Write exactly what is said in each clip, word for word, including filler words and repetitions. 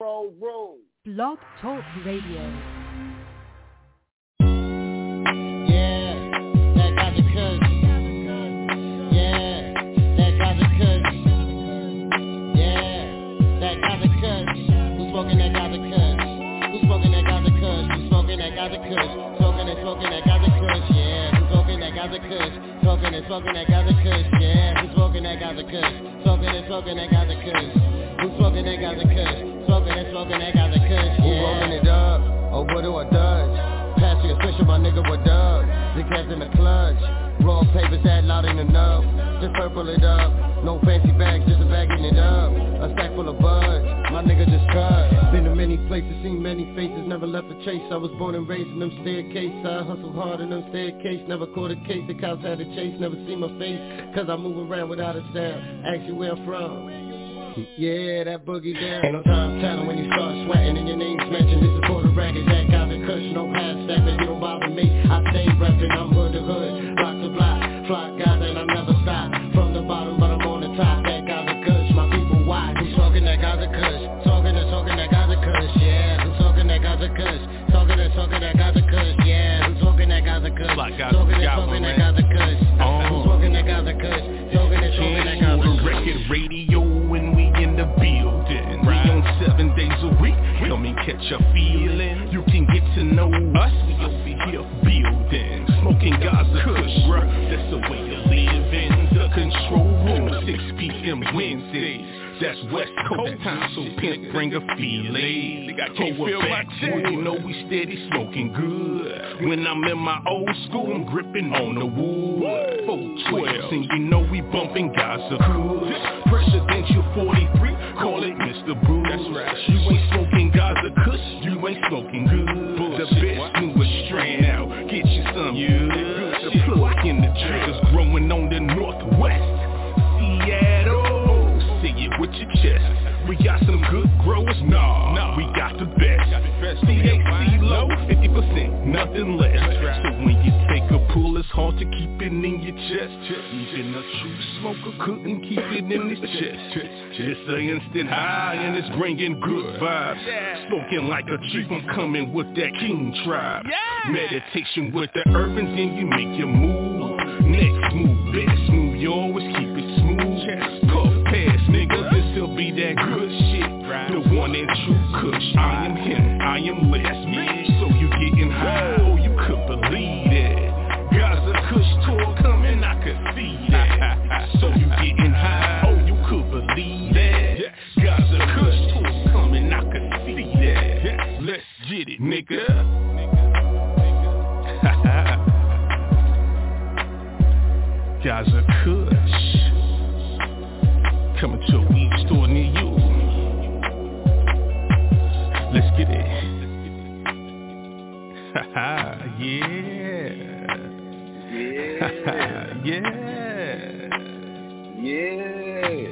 Control Room. Blog Talk Radio. Smoking that Gaza Kush, who's smoking that Gaza Kush, who's smoking that Gaza Kush, smoking and smoking that Gaza Kush, yeah, who's smoking that Gaza Kush, smoking and smoking that Gaza Kush, yeah, who's smoking that Gaza Kush, smoking and smoking that Gaza Kush, who's smoking that Gaza Kush, smoking and smoking that Gaza Kush, yeah. Who rolling it up, or what do I dodge? Pass you a switch, my nigga, what up? The cats in the clutch, raw papers that loud ain't enough, just purple it up, no fancy bags, just a bagging it up, a stack full of buds. My nigga just cut. Been to many places, seen many faces, never left a chase. I was born and raised in them staircases. I hustled hard in them staircases, never caught a case. The cops had to chase, never see my face, cause I move around without a sound. Ask you where I'm from. Yeah, that boogie down. Ain't no time telling when you start sweating and your name's mentioned. This is for the record, that Gaza Kush, no half stepping. You don't bother me, I stay reppin'. I'm hood to hood, block to block, flock Gaza and I never stop. From the bottom, but I'm on the top. That Gaza Kush, my people wide. Who's smoking that Gaza Kush? Talking and talking that Gaza Kush, yeah. Who's talking that Gaza Kush? Talking and talking that Gaza Kush, yeah. Who's talking that Gaza Kush? Talking and talking that Gaza Kush. Who's talking that Gaza Kush? Talking and talking that Gaza Kush. Record radio when we in the building. We on seven days a week. Come and catch a feeling. You can get to know us. We over here building, smoking Gaza Kush. That's the way to live in the control room. six p.m. Wednesdays. That's West Coast time, so pimp bring a feeling. I can't feel my chest. You know we steady smoking good. When I'm in my old school, I'm gripping on the wood. four twelve, and you know we bumping Gaza Kush. Presidential forty-three, call it Mister Bruce. That's right. You ain't smoking Gaza Kush, you ain't smoking good. The best newest strand out, get you some good. The plug in the triggers growing on the northwest. Seattle. Say it with your chest. We got some good growers, nah, nah. We got the best. C H C low, fifty percent, nothing less. Right. So when you take a pull, it's hard to keep it in your chest. Even a true smoker couldn't keep it in his chest. It's an instant high and it's bringing good vibes. Yeah. Smoking like a chief, I'm coming with that king tribe. Yeah. Meditation with the urban, then you make your move. Next move, best move, you always keep it smooth. Puff pass, nigga, this'll be that good shit. The one and true Kush, I am him, I am less. Yeah. So you getting high, oh you could believe that. Gaza Kush tour coming, I could see that. So you getting high, oh you could believe that. Gaza Kush tour coming, I could see that. Let's get it, nigga. Gaza Kush coming to a weed store near you. Let's get it. Haha, yeah. Yeah. yeah. Yeah.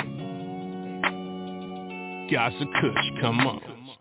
Gaza Kush, come on.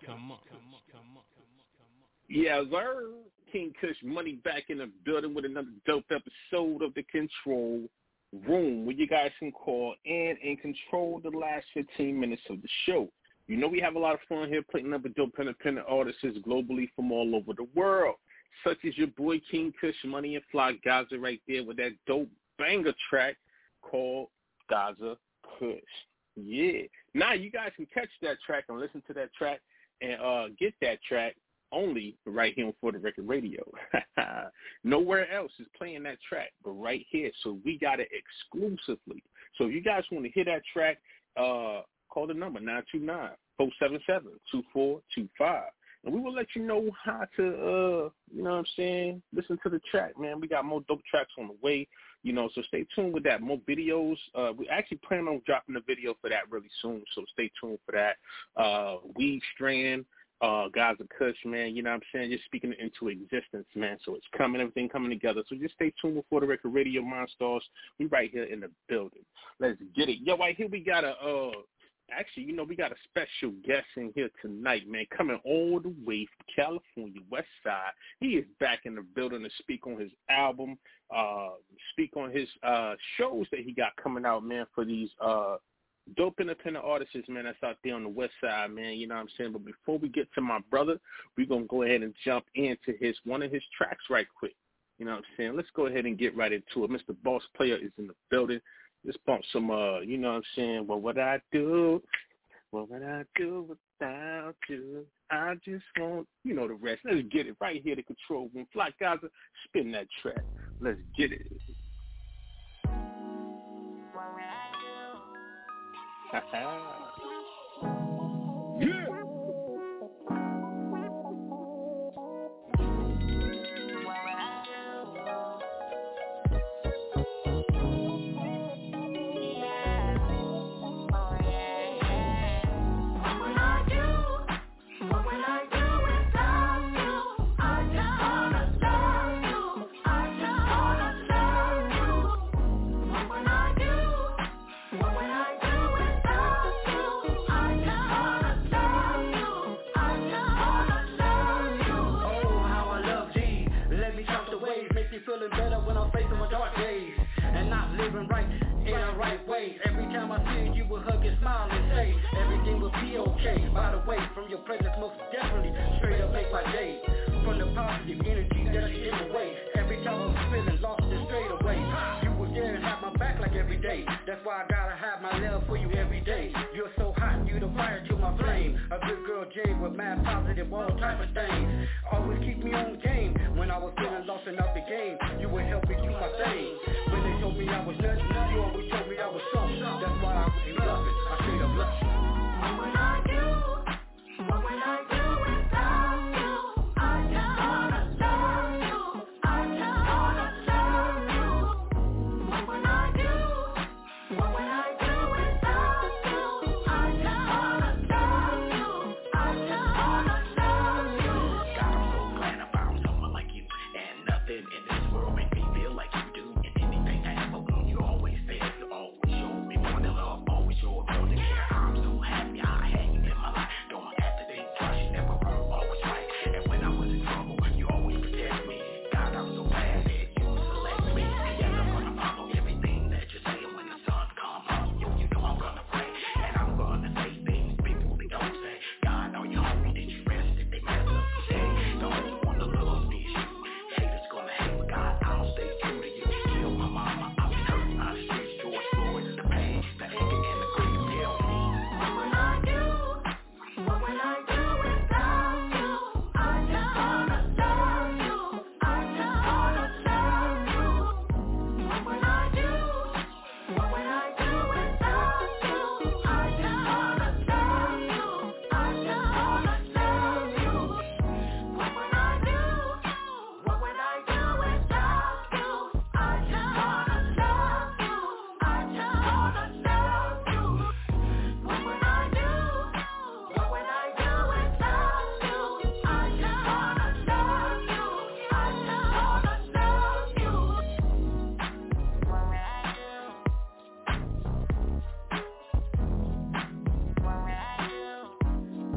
Yeah, sir. King Kush Money back in the building with another dope episode of The Control Room, where you guys can call in and control the last fifteen minutes of the show. You know we have a lot of fun here playing up with dope independent artists globally from all over the world, such as your boy King Kush Money and Fly Gaza right there with that dope banger track called Gaza Kush. Yeah. Now you guys can catch that track and listen to that track and uh, get that track only right here on For the Record Radio. Nowhere else is playing that track but right here. So we got it exclusively. So if you guys want to hear that track, uh, call the number nine two nine, four seven seven, two four two five. And we will let you know how to, uh, you know what I'm saying, listen to the track, man. We got more dope tracks on the way, you know, so stay tuned with that. More videos. Uh, we actually plan on dropping a video for that really soon, so stay tuned for that. Uh, Weed Strand. Uh, Gaza Kush, man, you know what I'm saying? Just speaking it into existence, man. So it's coming, everything coming together. So just stay tuned for the Record Radio Monstars. We right here in the building. Let's get it. Yo, right here we got a, uh, actually, you know, we got a special guest in here tonight, man, coming all the way from California, West Side. He is back in the building to speak on his album, uh, speak on his uh, shows that he got coming out, man, for these uh, dope independent artists, man, that's out there on the west side, man, you know what I'm saying? But before we get to my brother, we're going to go ahead and jump into his one of his tracks right quick. You know what I'm saying? Let's go ahead and get right into it. Mister Boss Player is in the building. Let's bump some, uh, you know what I'm saying? What would I do? What would I do without you? I just want, you know the rest. Let's get it right here, the control room. Fly Gaza, spin that track. Let's get it. Yeah. Feeling better when I'm facing my dark days and not living right in the right way. Every time I see you, you will hug and smile and say everything will be okay. By the way, from your presence, most definitely straight up make my day. From the positive energy that you give away. Every time I'm feeling lost and straight away, you were there and have my back like every day. That's why I gotta have my love for you every day. You're so hot, you the fire to my flame. A good girl Jane with mad positive, all type of things. Always keep me on game. When I was feeling lost and out the game, you would help me do my thing. When they told me I was nuts, you always told me I was soft. That's why I really love it. I straight up love it. What would I do? What would I do without you? I just wanna love you. I just wanna love you. What would I do? What would I do without you? I just wanna love you. I just wanna love you. God, I'm so glad I found someone like you. And nothing in this world make me feel like you do. And anything I ever want, you always there. You always show me more than love. Always show up, don't care. I'm so happy I had you in my life. Don't have to think twice, you never wrong, always right. And when I was in trouble, you always protect me. God, I'm so glad that you select me. Yes, I'm gonna follow everything that you say. And when the sun comes up, you, you know I'm gonna pray. And I'm gonna say things people they don't say. God, are you hungry? Did you rest? If they mess up today, the only one that loves me is you. Haters gonna hate, but God, I'll stay true to you. Kill my mama, I've been hurting on the streets. George Floyd, the pain, the anger, and the grief. Tell me, what would I do? What would I do without you? I just wanna love you. I just wanna love you. What would I do? What would I do without you? I just wanna love you. I just wanna love you. What would I do? What would I do without you? I just wanna love you. I just wanna love you. What would I do? What would I do without you? I just wanna love you. I just wanna love you. What would I do? What would I do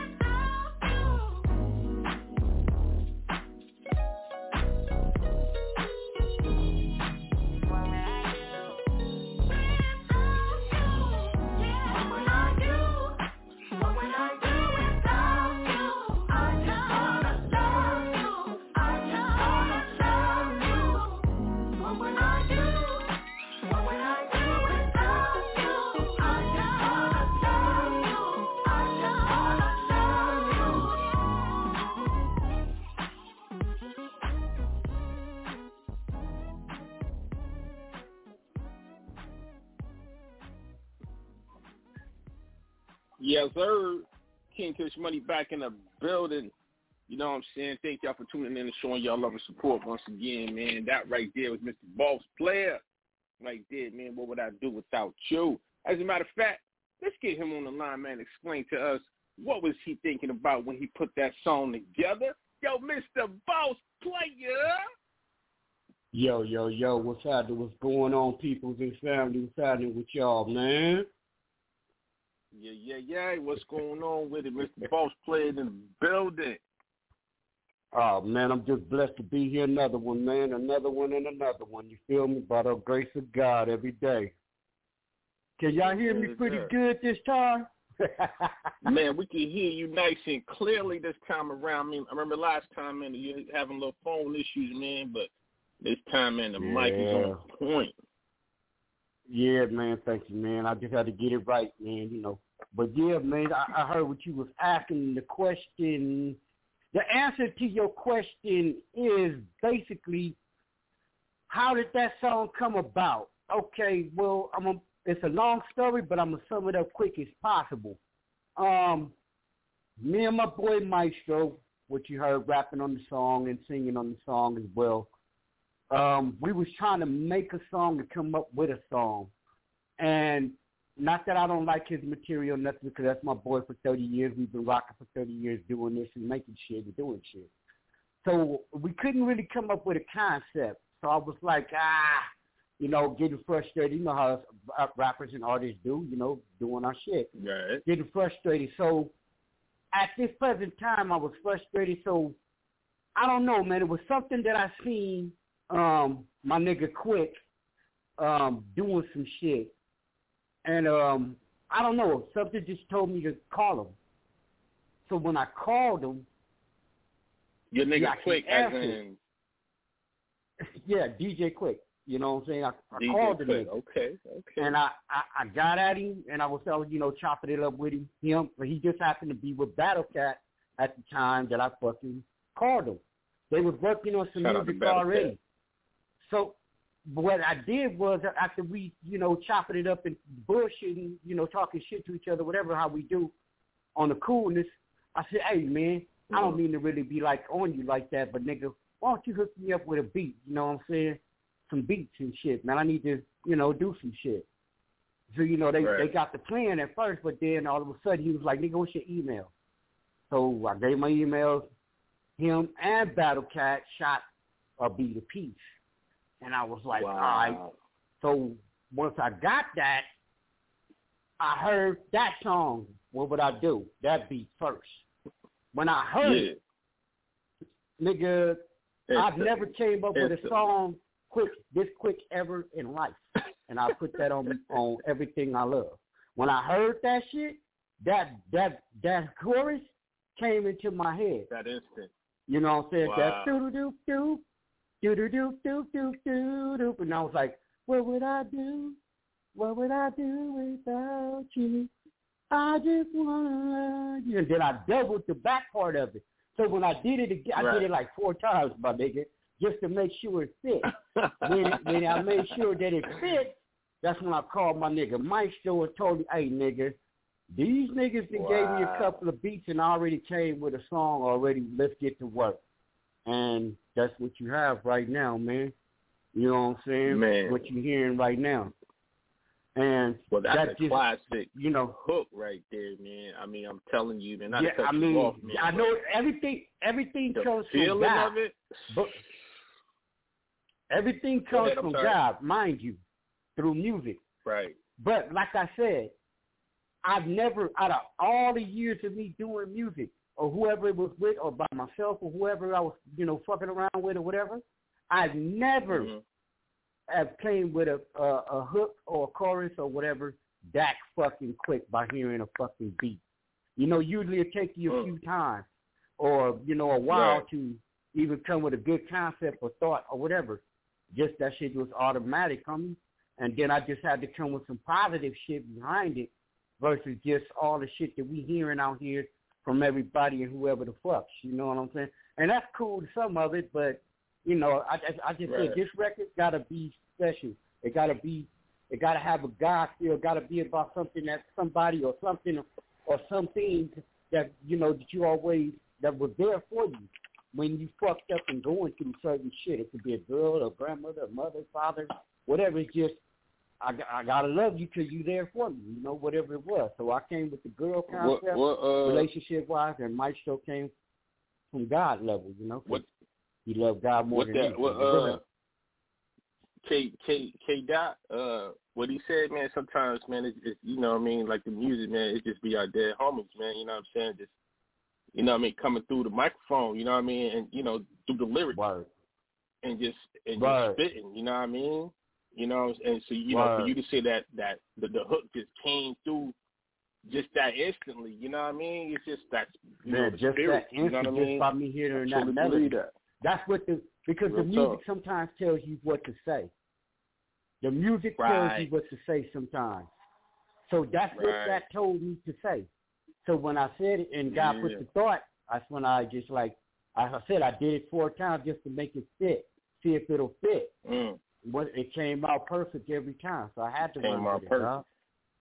Yes, sir. King Kush Money back in the building. You know what I'm saying? Thank y'all for tuning in and showing y'all love and support once again, man. That right there was Mister Boss Player. Right there, man. What would I do without you? As a matter of fact, let's get him on the line, man. Explain to us what was he thinking about when he put that song together. Yo, Mister Boss Player. Yo, yo, yo, what's happening? What's going on, peoples and family? What's happening with y'all, man? Yeah, yeah, yeah. What's going on with it? Mister Boss Player in the building. Oh, man, I'm just blessed to be here. Another one, man. Another one and another one. You feel me? By the grace of God every day. Can y'all hear me pretty good this time? Man, we can hear you nice and clearly this time around. I mean, I remember last time, man, you having a little phone issues, man, but this time, man, the yeah. mic is on point. Yeah, man, thank you, man. I just had to get it right, man, you know. But, yeah, man, I, I heard what you was asking. The question, the answer to your question is basically, how did that song come about? Okay, well, I'm a, it's a long story, but I'm going to sum it up quick as possible. Um, me and my boy Maestro, which you heard rapping on the song and singing on the song as well, um, we was trying to make a song and come up with a song. And not that I don't like his material, nothing, because that's my boy for thirty years. We've been rocking for thirty years doing this and making shit and doing shit. So we couldn't really come up with a concept. So I was like, ah, you know, getting frustrated. You know how rappers and artists do, you know, doing our shit. Right. Getting frustrated. So at this present time, I was frustrated. So I don't know, man. It was something that I seen um, my nigga Quick um, doing some shit. And um, I don't know. Something just told me to call him. So when I called him, your nigga Quick, as in... Yeah, D J Quick. You know what I'm saying? I, I D J called him. Okay, okay. And I, I, I got at him, and I was, I was, you know, chopping it up with him. Him, but he just happened to be with Battle Cat at the time that I fucking called him. They was working on some Shout music already. So what I did was, after we, you know, chopping it up and bullshitting, you know, talking shit to each other, whatever, how we do on the coolness, I said, hey, man, mm-hmm. I don't mean to really be like on you like that, but nigga, why don't you hook me up with a beat? You know what I'm saying? Some beats and shit, man. I need to, you know, do some shit. So, you know, they, right. they got the plan at first, but then all of a sudden he was like, nigga, what's your email? So I gave my emails. Him and Battle Cat shot a beat apiece. And I was like, wow. all right. So once I got that, I heard that song. What would I do? That beat first. When I heard yeah. it, nigga, it's I've a, never came up with a song quick this quick ever in life. And I put that on on everything I love. When I heard that shit, that that that chorus came into my head. That instant. You know what I'm saying? Wow. That doo doo doo doo doo doo doo doo doo doo. And I was like, what would I do? What would I do without you? I just wanna love you. And then I doubled the back part of it. So when I did it again, I right. did it like four times, my nigga, just to make sure it fit. when, it, when I made sure that it fit, that's when I called my nigga Maestro and told him, hey, nigga, these niggas that wow. gave me a couple of beats and I already came with a song already. Let's get to work. And that's what you have right now, man. You know what I'm saying? Man. What you're hearing right now. And well, that's that a just, classic, you know, hook right there, man. I mean, I'm telling you, man. Not yeah, to cut I mean, you off, man, I know everything. Everything the comes feeling from God. of it. But everything comes ahead, from sorry. God, mind you, through music. Right. But like I said, I've never, out of all the years of me doing music, or whoever it was with, or by myself, or whoever I was, you know, fucking around with, or whatever, I've never. Mm-hmm. have came with a, a a hook or a chorus or whatever that fucking quick by hearing a fucking beat. You know, usually it takes you a few times or, you know, a while right. to even come with a good concept or thought or whatever. Just that shit was automatic coming. And then I just had to come with some positive shit behind it versus just all the shit that we hearing out here from everybody and whoever the fuck. You know what I'm saying? And that's cool to some of it, but you know, I, I, I just right. said this record got to be special. It got to be, it got to have a God feel. Got to be about something that somebody or something or something that, you know, that you always, that was there for you when you fucked up and going through certain shit. It could be a girl, a grandmother, a mother, father, whatever. It's just, I, I got to love you because you there for me, you know, whatever it was. So I came with the girl concept, what, what, uh, relationship-wise, and Maestro came from God level, you know. What? He loved God more what than that, anything. what, uh, K K K Dot, uh, what he said, man. Sometimes, man, it's just, you know what I mean, like the music, man. It just be our dead homies, man. You know what I'm saying? Just, you know what I mean, coming through the microphone. You know what I mean, and you know, through the lyrics, Word. and just and Word. just spitting. You know what I mean? You know, and so you Word. know, for you to say that that the, the hook just came through just that instantly, you know what I mean? It's just that you Man, know, the just spirit, that instant, you know what I mean? just by me hearing I that truly melody. believe that. That's what the because Real the music tough. sometimes tells you what to say. The music Right. tells you what to say sometimes. So that's what Right. that told me to say. So when I said it and God Yeah. put the thought, that's when I just like I said I did it four times just to make it fit, see if it'll fit. Mm. What it came out perfect every time, so I had to Came run out with perfect. it, dog.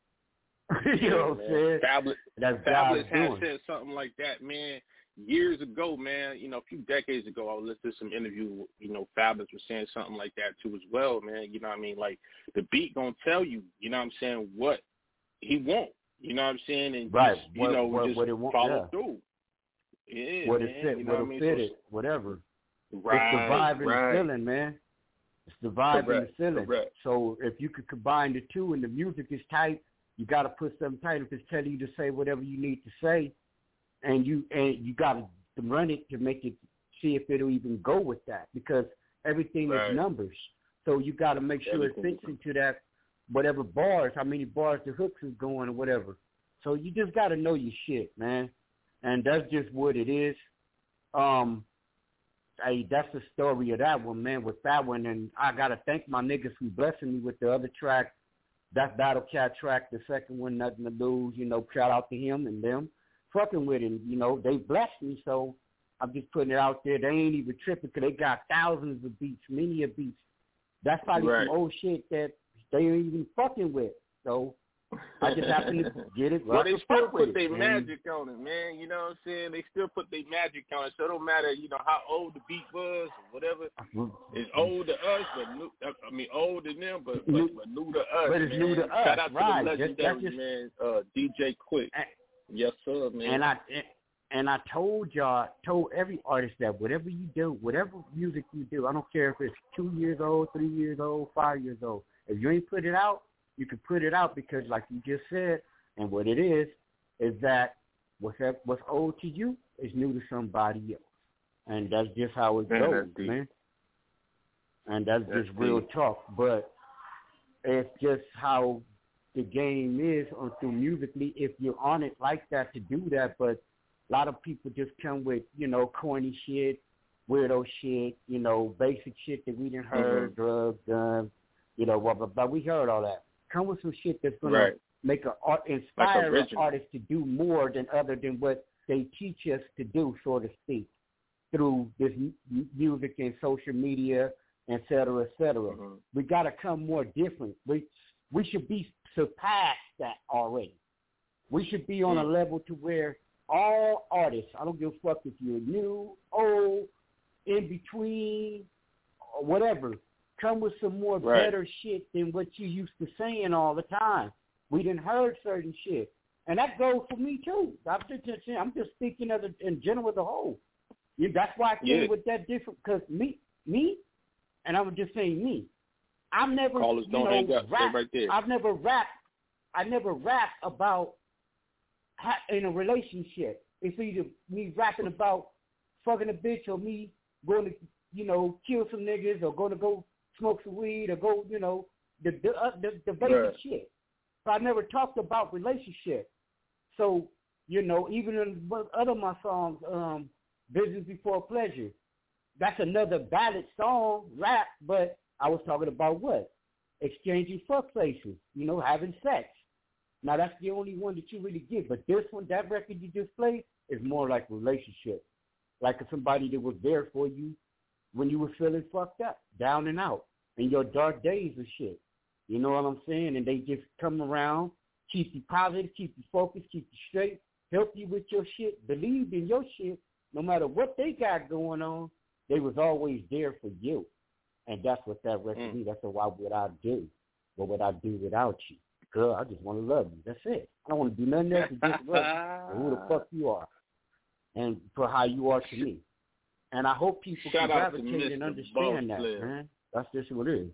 You know what I'm saying? Fabulous, That's Fabulous God's has doing. said something like that, man, years ago, man. You know, a few decades ago, I listened to some interview. You know, Fabulous was saying something like that too as well, man. You know what I mean? Like the beat gonna tell you, you know what I'm saying, what he want. You know what I'm saying? And Right. just, you What- know, what- just what it want- follow yeah. through. Yeah, What man. it fit, you know what what I it mean? fit So, it, whatever. right, It's the vibe and right. the feeling, man. It's the vibe Correct, and the feeling. correct. So if you could combine the two and the music is tight, you got to put something tight. If it's telling you to say whatever you need to say, and you and you got to run it to make it see if it'll even go with that, because everything Right. is numbers. So you got to make sure Everything it is fits into that whatever bars, how many bars the hooks is going or whatever. So you just got to know your shit, man. And that's just what it is. Um, hey, that's the story of that one, man, with that one. And I got to thank my niggas who blessing me with the other track. That's Battle Cat track, the second one, Nothing to Lose. You know, shout out to him and them. Fucking with him, you know, they blessed me, so I'm just putting it out there. They ain't even tripping because they got thousands of beats, many of beats. That's probably Right. some old shit that they ain't even fucking with. So I just happen to get it. Well, rock they and still fuck with put it, their man. magic on it, man. You know what I'm saying? They still put their magic on it. So it don't matter, you know, how old the beat was or whatever. It's old to us, but new, I mean, old to them, but, but, but new to us, But it's man. new to us, Shout out right. to the Just- legendary, that's just- man, uh, D J Quick. And- Yes, sir, man. And I and I told y'all, told every artist that whatever you do, whatever music you do, I don't care if it's two years old, three years old, five years old. If you ain't put it out, you can put it out because, like you just said, and what it is is that what's that, what's old to you is new to somebody else, and that's just how it Man, goes, that's deep. man. And that's, That's just real deep. talk, but it's just how the game is on through musically. If you're on it like that, to do that, but a lot of people just come with, you know, corny shit, weirdo shit, you know, basic shit that we didn't heard, Mhm. drugs, guns, you know, blah, blah, blah. We heard all that. Come with some shit that's going Right. to make a art, inspire an original. artist to do more than other than what they teach us to do, so to speak, through this m- music and social media, et cetera, et cetera. Mhm. We got to come more different. We we should be surpassed that already. We should be on a Mm. level to where all artists, I don't give a fuck if you're new, old, in between, or whatever, come with some more Right. better shit than what you used to saying all the time. We didn't heard certain shit. And that goes for me too. I'm just, I'm just speaking of the, in general as a whole. Yeah, that's why I came Yeah. with that different, because me, me, and I'm just saying me, I've never, Callers you don't know, hang up. Stay rap, right there. I've never rapped, I never rap about ha- in a relationship. It's either me rapping about fucking a bitch or me going to, you know, kill some niggas or going to go smoke some weed or go, you know, the the uh, the, the basic Right. shit. So I never talked about relationship. So, you know, even in one other of my songs, um, Business Before Pleasure, that's another ballad song, rap, but I was talking about what? Exchanging fuck faces, you know, having sex. Now, that's the only one that you really get. But this one, that record you just played, is more like relationship. Like somebody that was there for you when you were feeling fucked up, down and out, in your dark days and shit. You know what I'm saying? And they just come around, keep you positive, keep you focused, keep you straight, help you with your shit, believe in your shit. No matter what they got going on, they was always there for you. And that's what that record Mm. is. That's why would I do? What would I do without you? Girl, I just want to love you. That's it. I don't want to do nothing else but just love you for who the fuck you are and for how you are to me. And I hope people Shout can out to gravitate and Mister understand that, Boss man. That's just what it is.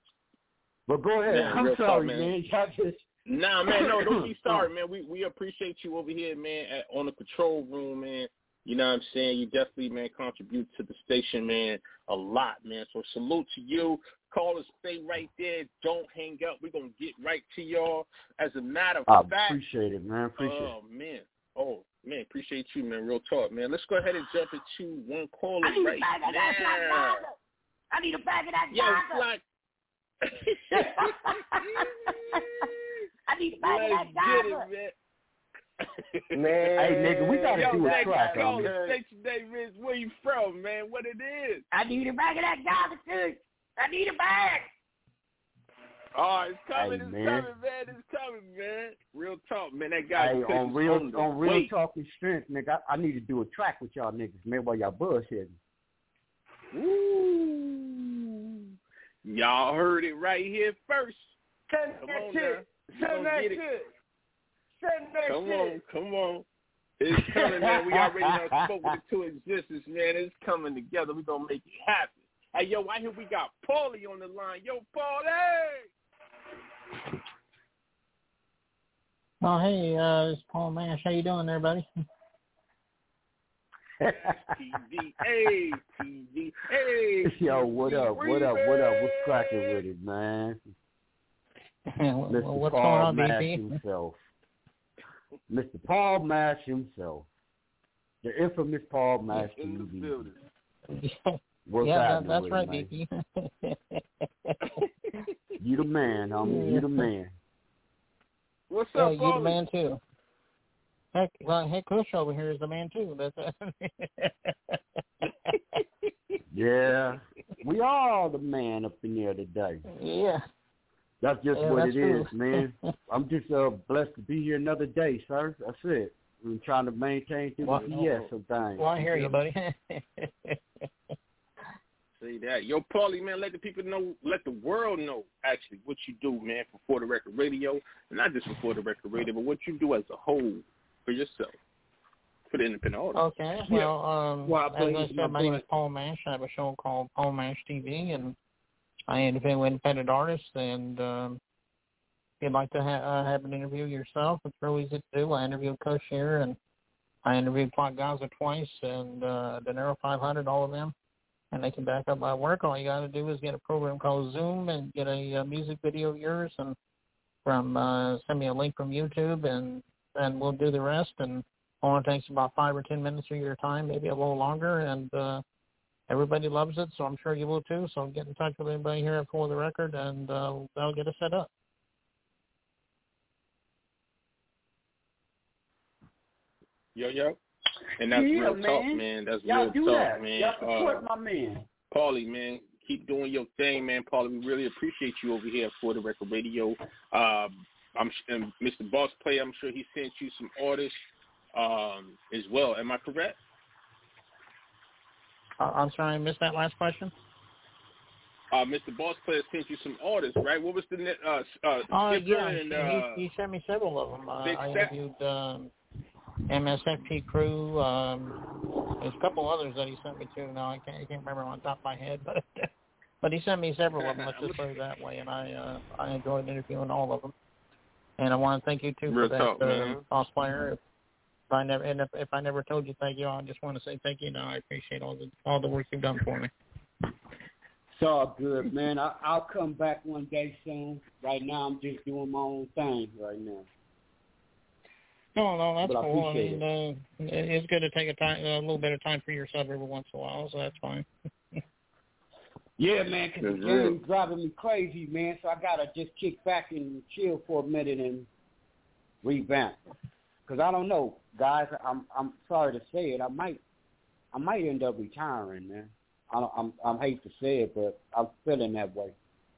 But go ahead. Man, I'm real talk, sorry, man. man. Y'all just... Nah, man, no, don't be sorry, man. We we appreciate you over here, man, at, on the control room, man. You know what I'm saying? You definitely, man, contribute to the station, man, a lot, man. So salute to you. Callers, stay right there. Don't hang up. We're going to get right to y'all. As a matter of I fact. appreciate it, man. Appreciate oh, it. Oh, man. Oh, man, appreciate you, man. Real talk, man. Let's go ahead and jump into one caller right now. I need a bag of that Yo, gaza. Black. I need a bag of that Let's gaza. get it, man. Man, hey, nigga, we got to do a track. Call it station name is where you from, man. What it is. I need a bag of that gaza, too. I need a bag. Oh, it's coming, hey, it's man. coming, man. It's coming, man. Real talk, man. That guy hey, on real on, on real weight. talking strength, nigga. I, I need to do a track with y'all niggas, man, while y'all bullshitting. Ooh. Y'all heard it right here first. Send Come that on shit. now. Send that shit. Send that come shit. on, come on. It's coming, man. We already done spoken it to existence, man. It's coming together. We're going to make it happen. Hey, yo, I hear we got Paulie on the line. Yo, Paulie! Oh, hey, uh, it's Paul Mash. How you doing there, buddy? T V, hey, T V, hey. Yo, what up, what up, what up? What's cracking with it, man? well, Mister what's Paul going on, Mash B P? himself. Mister Paul Mash himself. The infamous Paul Mash T V. What's yeah, that, that's with right, it, B P. You the man, homie. You the man. What's yeah, up, you Paulie? the man, too. Heck, well, Heck Kush over here is the man, too. That's Yeah. We all the man up in there today. Yeah. That's just yeah, what that's it true. is, man. I'm just uh, blessed to be here another day, sir. That's it. I'm trying to maintain through well, the B S of things. Well, I hear you, buddy. Say that. Yo, Paulie, man, let the people know, let the world know, actually, what you do, man, for For the Record Radio. And not just for For the Record Radio, but what you do as a whole for yourself, for the independent audience. Okay. Well, um, well as I said, my name is Paul Mash. I have a show called Paul Mash T V, and I interview independent artists. And um, if you'd like to ha- uh, have an interview yourself, it's real easy to do. I interviewed Kush here, and I interviewed Plot Gaza twice, and uh, De Niro five hundred, all of them. And they can back up my work. All you got to do is get a program called Zoom and get a, a music video of yours, and from uh, send me a link from YouTube, and and we'll do the rest. And only takes about five or ten minutes of your time, maybe a little longer. And uh, everybody loves it, so I'm sure you will too. So get in touch with anybody here at For the Record, and uh, they'll get it set up. Yo, yo. And that's yeah, real man. talk, man. That's Y'all real do talk, that. man. Y'all support uh, my man. Paulie, man, keep doing your thing, man. Paulie, we really appreciate you over here for the Record Radio. Uh, I'm and Mister Boss Player, I'm sure he sent you some orders um, as well. Am I correct? Uh, I'm sorry, I missed that last question. Uh, Mister Boss Player sent you some orders, right? What was the net? Uh, uh, Oh, Skipper yeah, and, he, uh, he sent me several of them. Uh, Big I Step? interviewed um, M S F P Crew. Um, there's a couple others that he sent me to. Now I can't, I can't remember on top of my head, but but he sent me several of them. Let's just put it that way, and I uh, I enjoyed interviewing all of them. And I want to thank you too Real for that, talk, uh, Boss Player. If, if I never and if, if I never told you thank you, I just want to say thank you. Now I appreciate all the all the work you've done for me. It's all good, man. I, I'll come back one day soon. Right now, I'm just doing my own thing right now. No, no, that's But I cool. I appreciate mean, uh, it's good to take a time, a little bit of time for yourself every once in a while, so that's fine. Yeah, man, because the That's game's driving me crazy, man. So I gotta just kick back and chill for a minute and revamp. Because I don't know, guys. I'm I'm sorry to say it. I might I might end up retiring, man. I don't, I'm I'm hate to say it, but I'm feeling that way.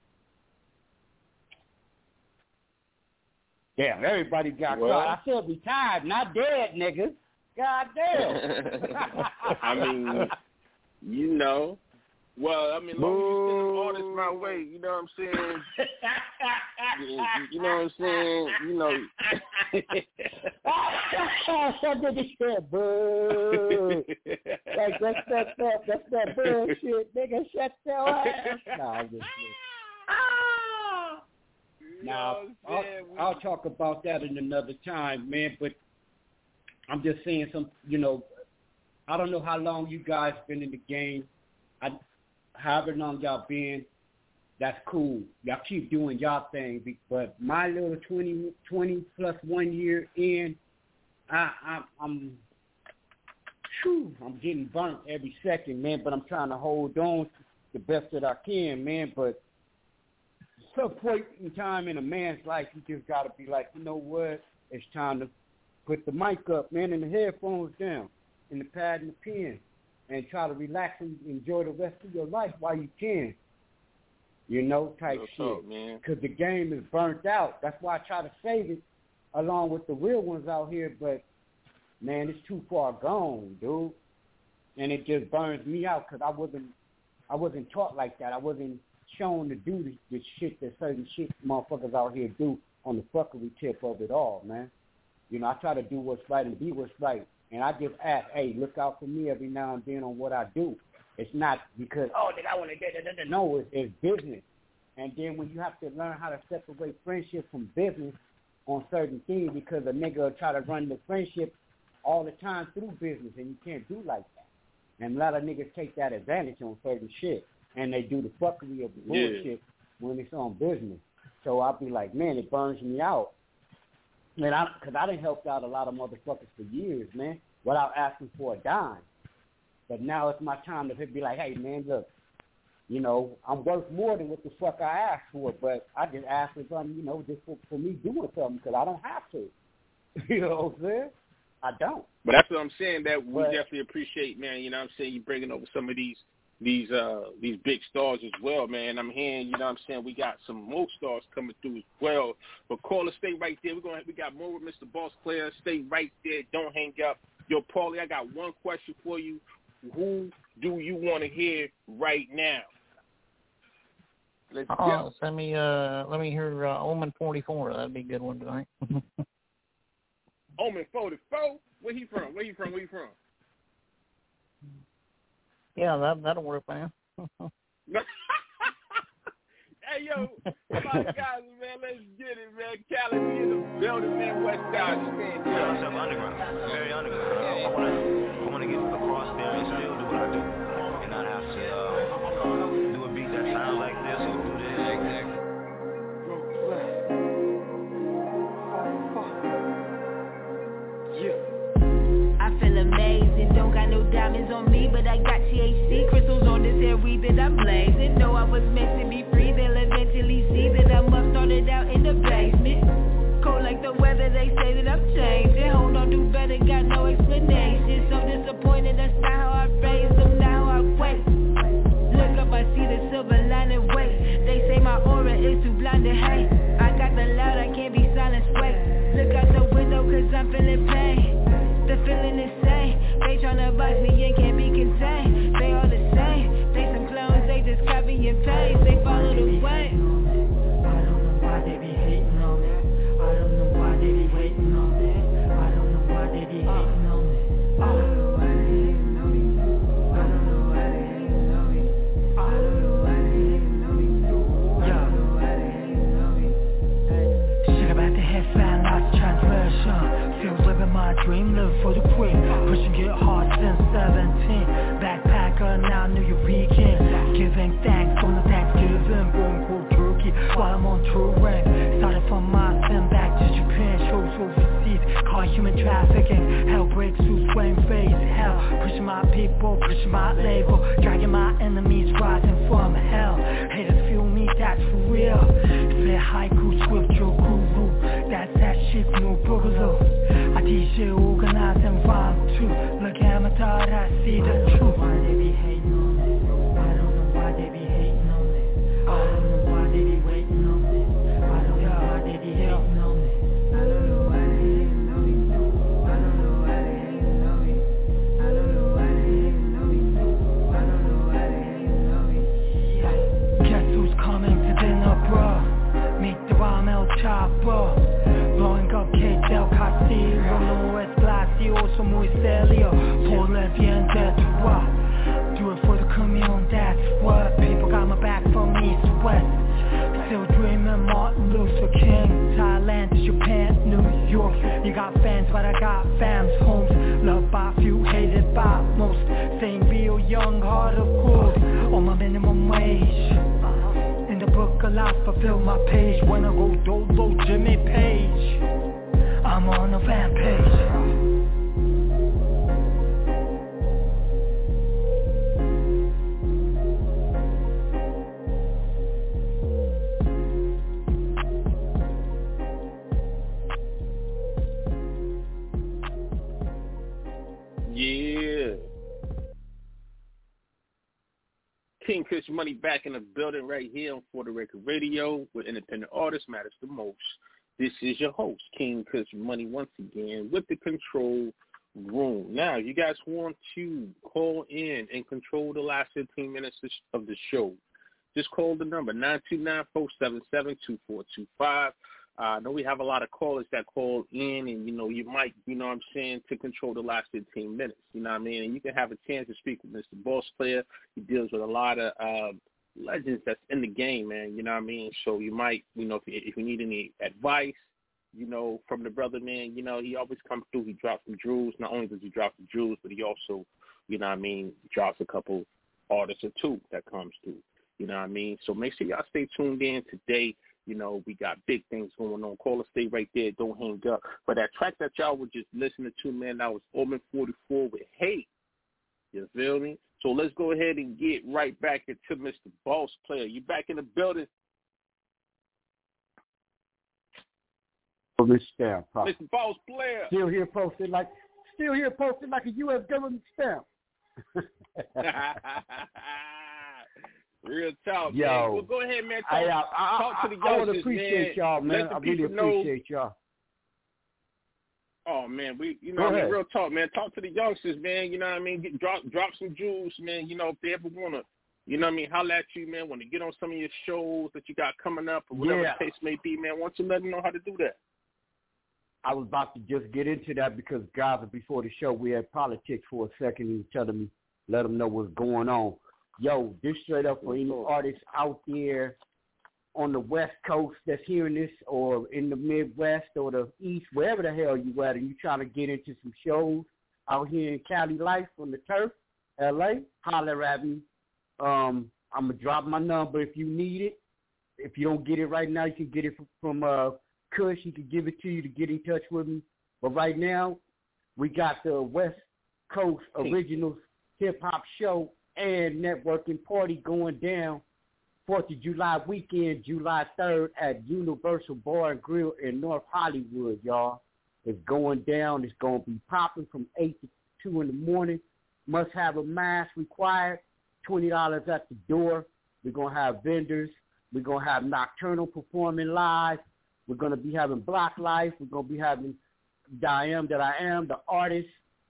Damn, everybody got Well, quiet. I said retired, not dead, niggas. God damn. I mean, you know. Well, I mean, as long as you send them artists my way, you know what I'm saying? you, you know what I'm saying? You know. What did he say, boo? Like, that's that, that, that's that bullshit, nigga. Shut your ass. Nah, I'm just Now, I'll, I'll talk about that in another time, man, but I'm just saying some, you know, I don't know how long you guys been in the game. I, however long y'all been, that's cool. Y'all keep doing y'all thing. But my little twenty, twenty plus one year in, I, I, I'm, whew, I'm getting burnt every second, man. But I'm trying to hold on the best that I can, man. But some point in time in a man's life, you just gotta be like, you know what? It's time to put the mic up, man, and the headphones down, and the pad and the pen, and try to relax and enjoy the rest of your life while you can. You know, type What's shit. up, man? Because the game is burnt out. That's why I try to save it along with the real ones out here. But, man, it's too far gone, dude. And it just burns me out because I wasn't, I wasn't taught like that. I wasn't shown to do this, this shit that certain shit motherfuckers out here do on the fuckery tip of it all, man. You know, I try to do what's right and be what's right. And I just ask, hey, look out for me every now and then on what I do. It's not because, oh, nigga, I want to get it. No, it's, it's business. And then when you have to learn how to separate friendship from business on certain things, because a nigga will try to run the friendship all the time through business, and you can't do like that. And a lot of niggas take that advantage on certain shit, and they do the fuckery of the bullshit yeah. when it's on business. So I'll be like, man, it burns me out. Man, I, because I done helped out a lot of motherfuckers for years, man, without asking for a dime. But now it's my time to be like, hey, man, look, you know, I'm worth more than what the fuck I asked for, but I just asked for something, you know, just for, for me doing something because I don't have to. You know what I'm saying? I don't. But that's what I'm saying, that we but, definitely appreciate, man, you know what I'm saying, you bringing over some of these these uh these big stars as well, man. I'm hearing, you know what I'm saying, we got some more stars coming through as well. But caller, stay right there. We're gonna we got more with Mister Boss Player. Stay right there. Don't hang up. Yo, Paulie, I got one question for you. Who do you want to hear right now? Let's uh, go. Send me, uh, let me hear uh, Omen forty-four. That'd be a good one tonight. Omen forty-four? Where he from? Where he from? Where he from? Yeah, that, that'll work, man. Hey, yo, my guys, man, let's get it, man. Cali, we in the building, man. West Side, stand there. Yeah, myself underground, very underground. I, I want to I want to get across there and still do what I do and not have to uh, do a beat that sounds like this or do this. Exactly. I feel amazing, don't got no diamonds on me, but I got T H C crystals on this hair weave that I'm blazing. Know I was meant to be free, they'll eventually see that I'm up, started out in the basement. Cold like the weather, they say that I'm changing. Hold on, do better, got no explanation. So disappointed, that's not how I raised them, not how I wait. Look up, I see the silver lining, wait. They say my aura is too blinded, hey. I got the loud, I can't be silenced, wait. Look out the window, cause I'm feeling pain. The feeling is same. They tryna box me and can't be contained. They all the same. They some clones, they just copy and paste. They follow the way. I don't know why they be hating on me. I don't know why they be waiting on me. I don't know why they be hating on me. I don't know why they hating on me. I don't know why they hating on me. I don't know why they hating on me. I don't know why they hating on me. Shit about the head fan, lost transgression. Feels living my dream, live for the queen. Pushing it hard since seventeen. Backpacker, now New York. Giving thanks on the Thanksgiving. Going cold turkey while I'm on touring. Started from Austin back to Japan. Shows overseas, call human trafficking. Hell breaks through swing face. Hell, pushing my people, pushing my label. Dragging my enemies, rising from hell. Haters feel me, that's for real. Spit haiku, swift your guru. That's that shit, no boogaloo. I D J organize and rhyme too. Look at my thought, I see the truth. Why they be hating on me? I don't know why they be hating on me. I don't know why they be waiting on me. I don't know why they be hating on me. I don't know why they hating on me. I don't know why they hating on me. I don't know why they hating on me. I don't know why they hating on me. Guess who's coming to dinner, bro? Meet the Ram El Chapo. Blowing up K Del Castillo, no Esplacio, somos Celio. Paula viene de toi. Do it for the commune, that's what. People got my back from east to west. Still dreaming Martin Luther King. Thailand to Japan, New York. You got fans, but I got fams. Homes, loved by few, hated by most. I fulfill my page. When I go dolo, Jimmy Page, I'm on a rampage. Yeah. King Kush Money back in the building right here on For the Record Radio, where independent artists matters the most. This is your host, King Kush Money, once again with the control room. Now, you guys want to call in and control the last fifteen minutes of the show, just call the number nine two nine, four seven seven, two four two five. Uh, I know we have a lot of callers that call in, and, you know, you might, you know what I'm saying, to control the last fifteen minutes, you know what I mean? And you can have a chance to speak with Mister Boss Player. He deals with a lot of uh, legends that's in the game, man, you know what I mean? So you might, you know, if you, if you need any advice, you know, from the brother, man, you know, he always comes through. He drops some jewels. Not only does he drop the jewels, but he also, you know what I mean, drops a couple artists or two that comes through, you know what I mean? So make sure y'all stay tuned in today. You know, we got big things going on. Call us, stay right there. Don't hang up. But that track that y'all were just listening to, man, that was Omen forty-four with Hate. You feel me? So let's go ahead and get right back into Mister Boss Player. You back in the building? Stamp, Mister Boss Player. Still here posted like, still here posted like a U S government stamp. Real talk, Yo, man. Well, go ahead, man. Talk, I, I, I, talk to the I, I youngsters, appreciate man. y'all, man. Let the I really people know. appreciate y'all. Oh man, we you know Go what I mean, ahead. real talk, man. Talk to the youngsters, man. You know what I mean. Get, drop drop some jewels, man. You know if they ever wanna, you know what I mean, holler at you, man. Want to get on some of your shows that you got coming up or whatever Yeah. the case may be, man. Want you to let them know how to do that. I was about to just get into that because, guys, before the show, we had politics for a second. He was telling me, let them know what's going on. Yo, this straight up for any artists out there on the West Coast that's hearing this, or in the Midwest or the East, wherever the hell you at, and you trying to get into some shows out here in Cali Life on the turf, L A, holler at me. Um, I'm going to drop my number if you need it. If you don't get it right now, you can get it from, from uh, Kush. He can give it to you to get in touch with me. But right now, we got the West Coast Originals Hip-Hop Show and networking party going down fourth of July weekend, July third at Universal Bar and Grill in North Hollywood, y'all. It's going down. It's going to be popping from eight to two in the morning. Must have a mask required, twenty dollars at the door. We're going to have vendors. We're going to have Nocturnal performing live. We're going to be having Block Life. We're going to be having I Am That I Am, the artist.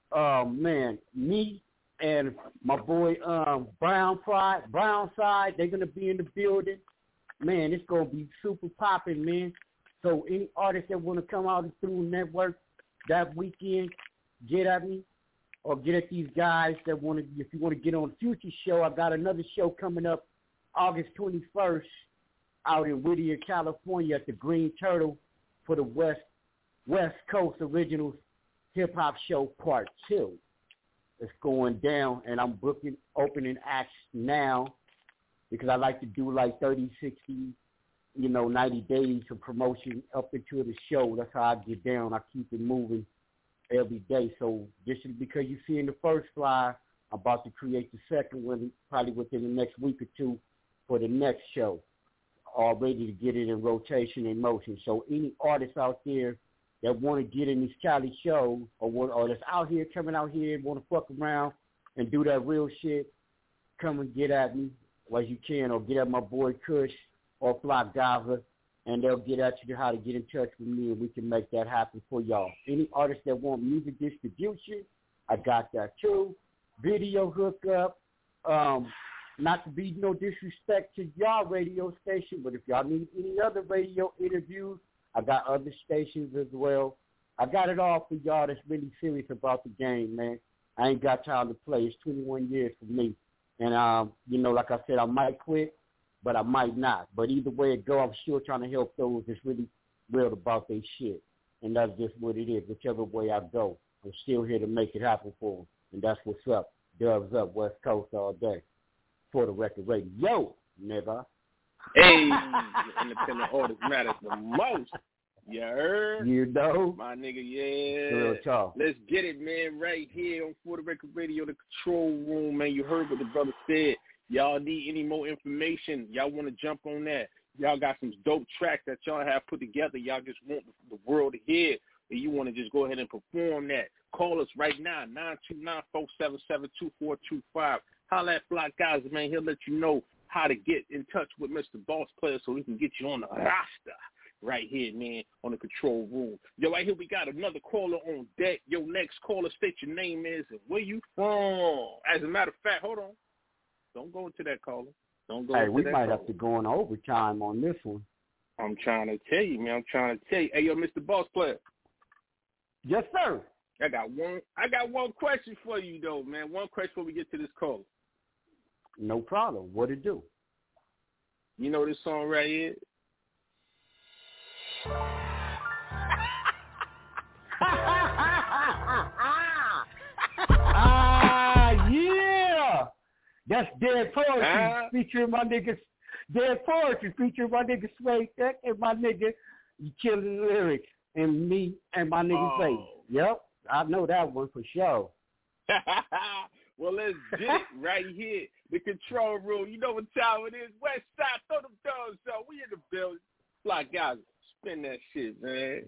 Um, man, me and my boy um, Brown Pride, Brown Side, they're going to be in the building. Man, it's going to be super popping, man. So any artists that want to come out and through network that weekend, get at me or get at these guys that want to, if you want to get on Future Show, I got another show coming up August twenty-first out in Whittier, California at the Green Turtle for the West West Coast Originals Hip Hop Show Part two. It's going down, and I'm booking opening acts now because I like to do like thirty, sixty, you know, ninety days of promotion up into the show. That's how I get down. I keep it moving every day. So just because you see in the first flyer, I'm about to create the second one probably within the next week or two for the next show, all ready to get it in rotation and motion. So any artists out there that want to get in these Cali shows or, want, or that's out here, coming out here and want to fuck around and do that real shit, come and get at me as you can, or get at my boy Kush or Flock Gava, and they'll get at you how to get in touch with me, and we can make that happen for y'all. Any artists that want music distribution, I got that too. Video hookup, um, not to be no disrespect to y'all radio station, but if y'all need any other radio interviews, I got other stations as well. I got it all for y'all that's really serious about the game, man. I ain't got time to play. It's twenty-one years for me. And, um, you know, like I said, I might quit, but I might not. But either way it go, I'm sure trying to help those that's really real about their shit. And that's just what it is. Whichever way I go, I'm still here to make it happen for them. And that's what's up. Dubs up, West Coast all day. For the Record Radio, nigga. Hey, independent artists matters the most. You heard? You know? My nigga, yeah. Real talk. Let's get it, man, right here on For the Record Radio, the control room, man. You heard what the brother said. Y'all need any more information? Y'all want to jump on that? Y'all got some dope tracks that y'all have put together. Y'all just want the world to hear, and you want to just go ahead and perform that. Call us right now, nine two nine, four seven seven, two four two five. Holla at Fly Guys, man. He'll let you know how to get in touch with Mister Boss Player so he can get you on the roster. Right here, man, on the control room. Yo, right here we got another caller on deck. Yo, next caller, state your name is and where you from. As a matter of fact, hold on. Don't go into that caller. Don't go hey, into we that might caller. have to go on overtime on this one. I'm trying to tell you, man. I'm trying to tell you. Hey, yo, Mister Boss Player. Yes, sir. I got one. I got one question for you, though, man. One question before we get to this caller. No problem. What it do? You know this song right here? Ah, yeah. That's Dead Poetry uh, featuring my niggas. Dead Poetry featuring my nigga Sway Tech and my nigga Killing Lyrics and me and my nigga oh. Faith. Yep, I know that one for sure. Well, let's get it right here. The control room. You know what time it is. West Side, throw them dogs up. We in the building. Fly Guys, spin that shit, man.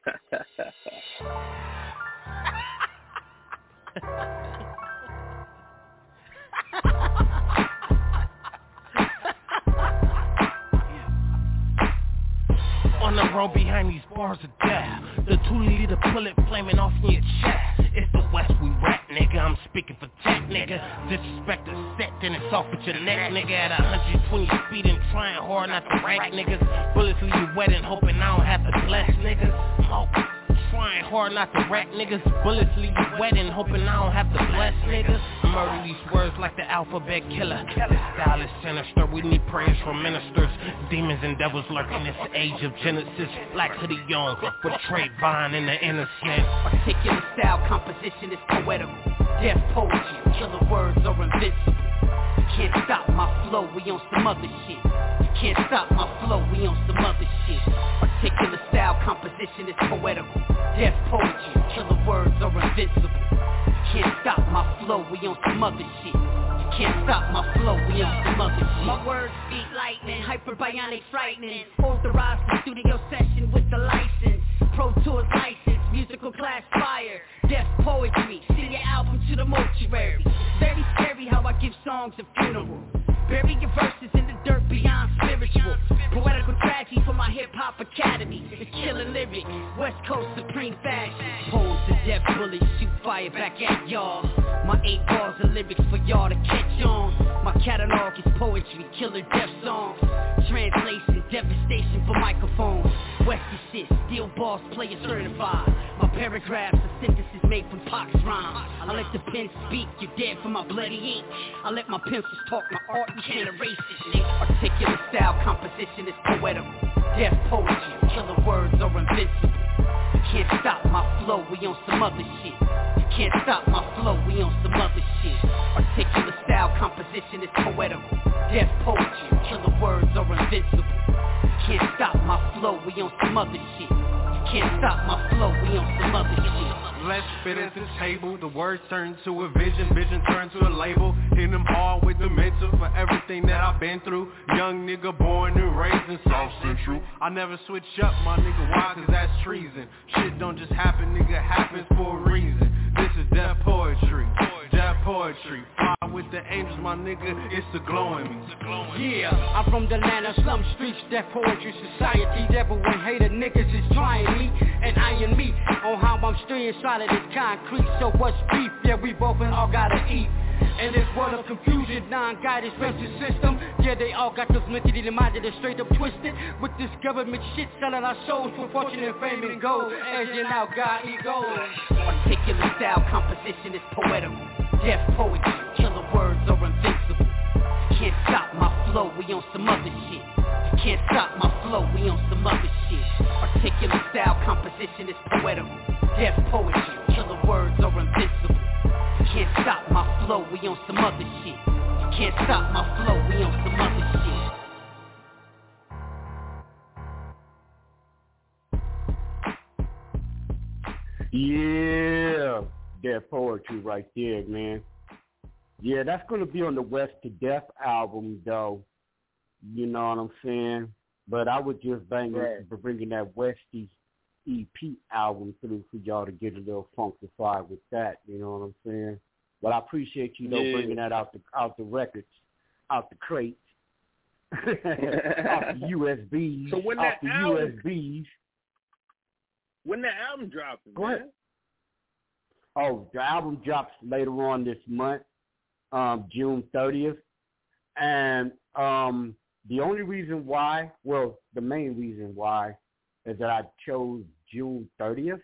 On the road behind these bars of death, the two liter bullet flaming off in your chest. It's the West we rap, nigga. I'm speaking for tech, nigga. Disrespect the set, then it's off with your neck, nigga. At one hundred twenty speed and trying hard not to rack, niggas. Bullets leave you wet and hoping I don't have to bless, niggas. Smoke. Trying hard not to rack, niggas. Bullets leave you wet and hoping I don't have to bless, niggas. Murder these words like the alphabet killer. This style is sinister. We need prayers from ministers. Demons and devils lurk in this age of Genesis. Black hoodie on with Trayvon in the innocent. Particular style composition is poetical. Death poetry, killer words are invincible. You can't stop my flow, we on some other shit. You can't stop my flow, we on some other shit. Particular style composition is poetical. Death poetry, killer words are invincible. You can't stop my flow, we on some other shit. You can't stop my flow, we on some other shit. My words speak lightning, hyperbionic frightening. Authorized the studio session with the license. Pro Tours license, musical class fire. Death poetry, sing your album to the mortuary. Very scary how I give songs at funerals. Bury your verses in the dirt beyond spiritual. Poetical tragedy for my hip-hop academy. The killing lyric, West Coast supreme fashion. Pose the death bullets, shoot fire back at y'all. My eight bars of lyrics for y'all to catch on. My catalog is poetry, killer death songs. Translation, devastation for microphones. Westy shit, steel boss, player certified. My paragraphs are synthesis made from Pac's rhymes. I let the pen speak, you're dead for my bloody ink. I let my pencils talk, my art, you can't erase it, nigga. Articulate style composition is poetical. Death poetry, killer words are invincible. You can't stop my flow, we on some other shit. You can't stop my flow, we on some other shit. Articulate style composition is poetical. Death poetry, killer words are invincible. You can't stop my flow, we on some other shit. You can't stop my flow, we on some other shit. Let's spit at the table, the words turn to a vision, vision turn to a label. Hit them hard with the mental for everything that I've been through. Young nigga born and raised in South Central. I never switch up, my nigga, why? Cause that's treason. Shit don't just happen, nigga, happens for a reason. This is death poetry, death poetry. Fly with the angels, my nigga, it's the glow in me. Yeah, I'm from the Atlanta slum streets, death poetry society. Devil and hater niggas is trying me and eyeing me on how I'm staying solid as concrete. So what's beef? Yeah, we both and all gotta eat. In this world of confusion, non-guided spiritual system, yeah, they all got those mentally minded and straight up twisted. With this government shit selling our souls for fortune and fame and gold. As you now, God, he goes. Particular style composition is poetical. Death poetry, killer words are invincible. You can't stop my flow, we on some other shit. You can't stop my flow, we on some other shit. Particular style composition is poetical. Death poetry, killer words are invincible. You can't stop my flow, we on some other shit. You can't stop my flow, we on some other shit. Yeah, that poetry right there, man. Yeah, that's going to be on the West to Death album, though. You know what I'm saying? But I would just bang right. it for bringing that Westies E P album through for y'all to get a little funkified with that. You know what I'm saying? But I appreciate you, though, yeah. bringing that out the out the records, out the crates, off the U S Bs, so when off that the album, U S Bs. When the album dropping, Go man? ahead. Oh, the album drops later on this month, um, June thirtieth. And um, the only reason why, well, the main reason why is that I chose June thirtieth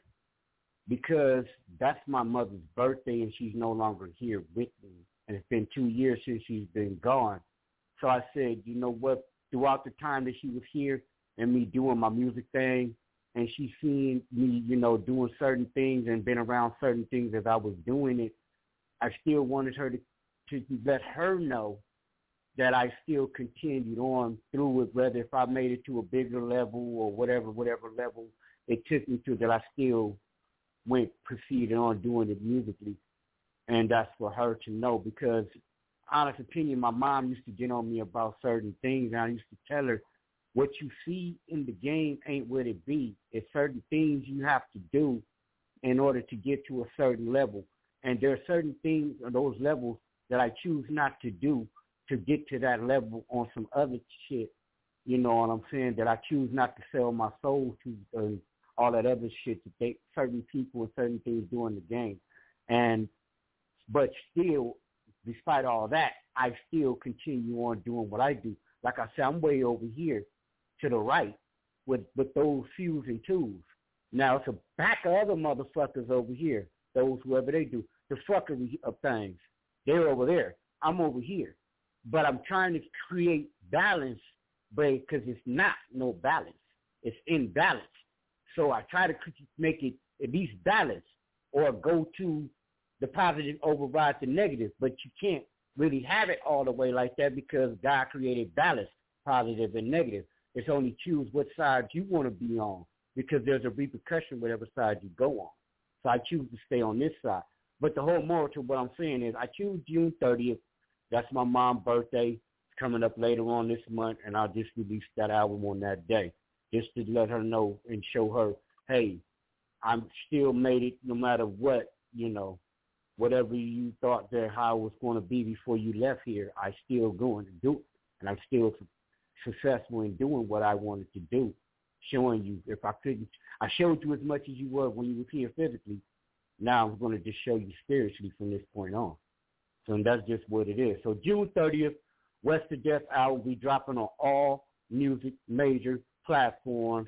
because that's my mother's birthday and she's no longer here with me. And it's been two years since she's been gone. So I said, you know what, throughout the time that she was here and me doing my music thing, and she seen me, you know, doing certain things and been around certain things as I was doing it, I still wanted her to, to let her know that I still continued on through it, whether if I made it to a bigger level or whatever, whatever level it took me to, that I still went, proceeded on doing it musically. And that's for her to know because, honest opinion, my mom used to get on me about certain things, and I used to tell her, what you see in the game ain't what it be. It's certain things you have to do in order to get to a certain level. And there are certain things on those levels that I choose not to do to get to that level on some other shit. You know what I'm saying? That I choose not to sell my soul to and all that other shit that they, certain people and certain things do in the game. And, but still, despite all that, I still continue on doing what I do. Like I said, I'm way over here to the right with, with those fews and twos. Now, it's a back of other motherfuckers over here, those whoever they do, the fuckery of things. They're over there. I'm over here. But I'm trying to create balance, but because it's not no balance. It's imbalance. So I try to make it at least balanced or go to the positive override the negative, but you can't really have it all the way like that because God created balance, positive and negative. It's only choose what side you want to be on because there's a repercussion whatever side you go on. So I choose to stay on this side. But the whole moral to what I'm saying is I choose June thirtieth. That's my mom's birthday. It's coming up later on this month, and I'll just release that album on that day just to let her know and show her, hey, I'm still made it no matter what, you know, whatever you thought that how it was going to be before you left here, I still going to do it. And I'm still successful in doing what I wanted to do, showing you if I couldn't. I showed you as much as you were when you were here physically. Now I'm going to just show you spiritually from this point on. So that's just what it is. So June thirtieth, West to Death album will be dropping on all music major platforms.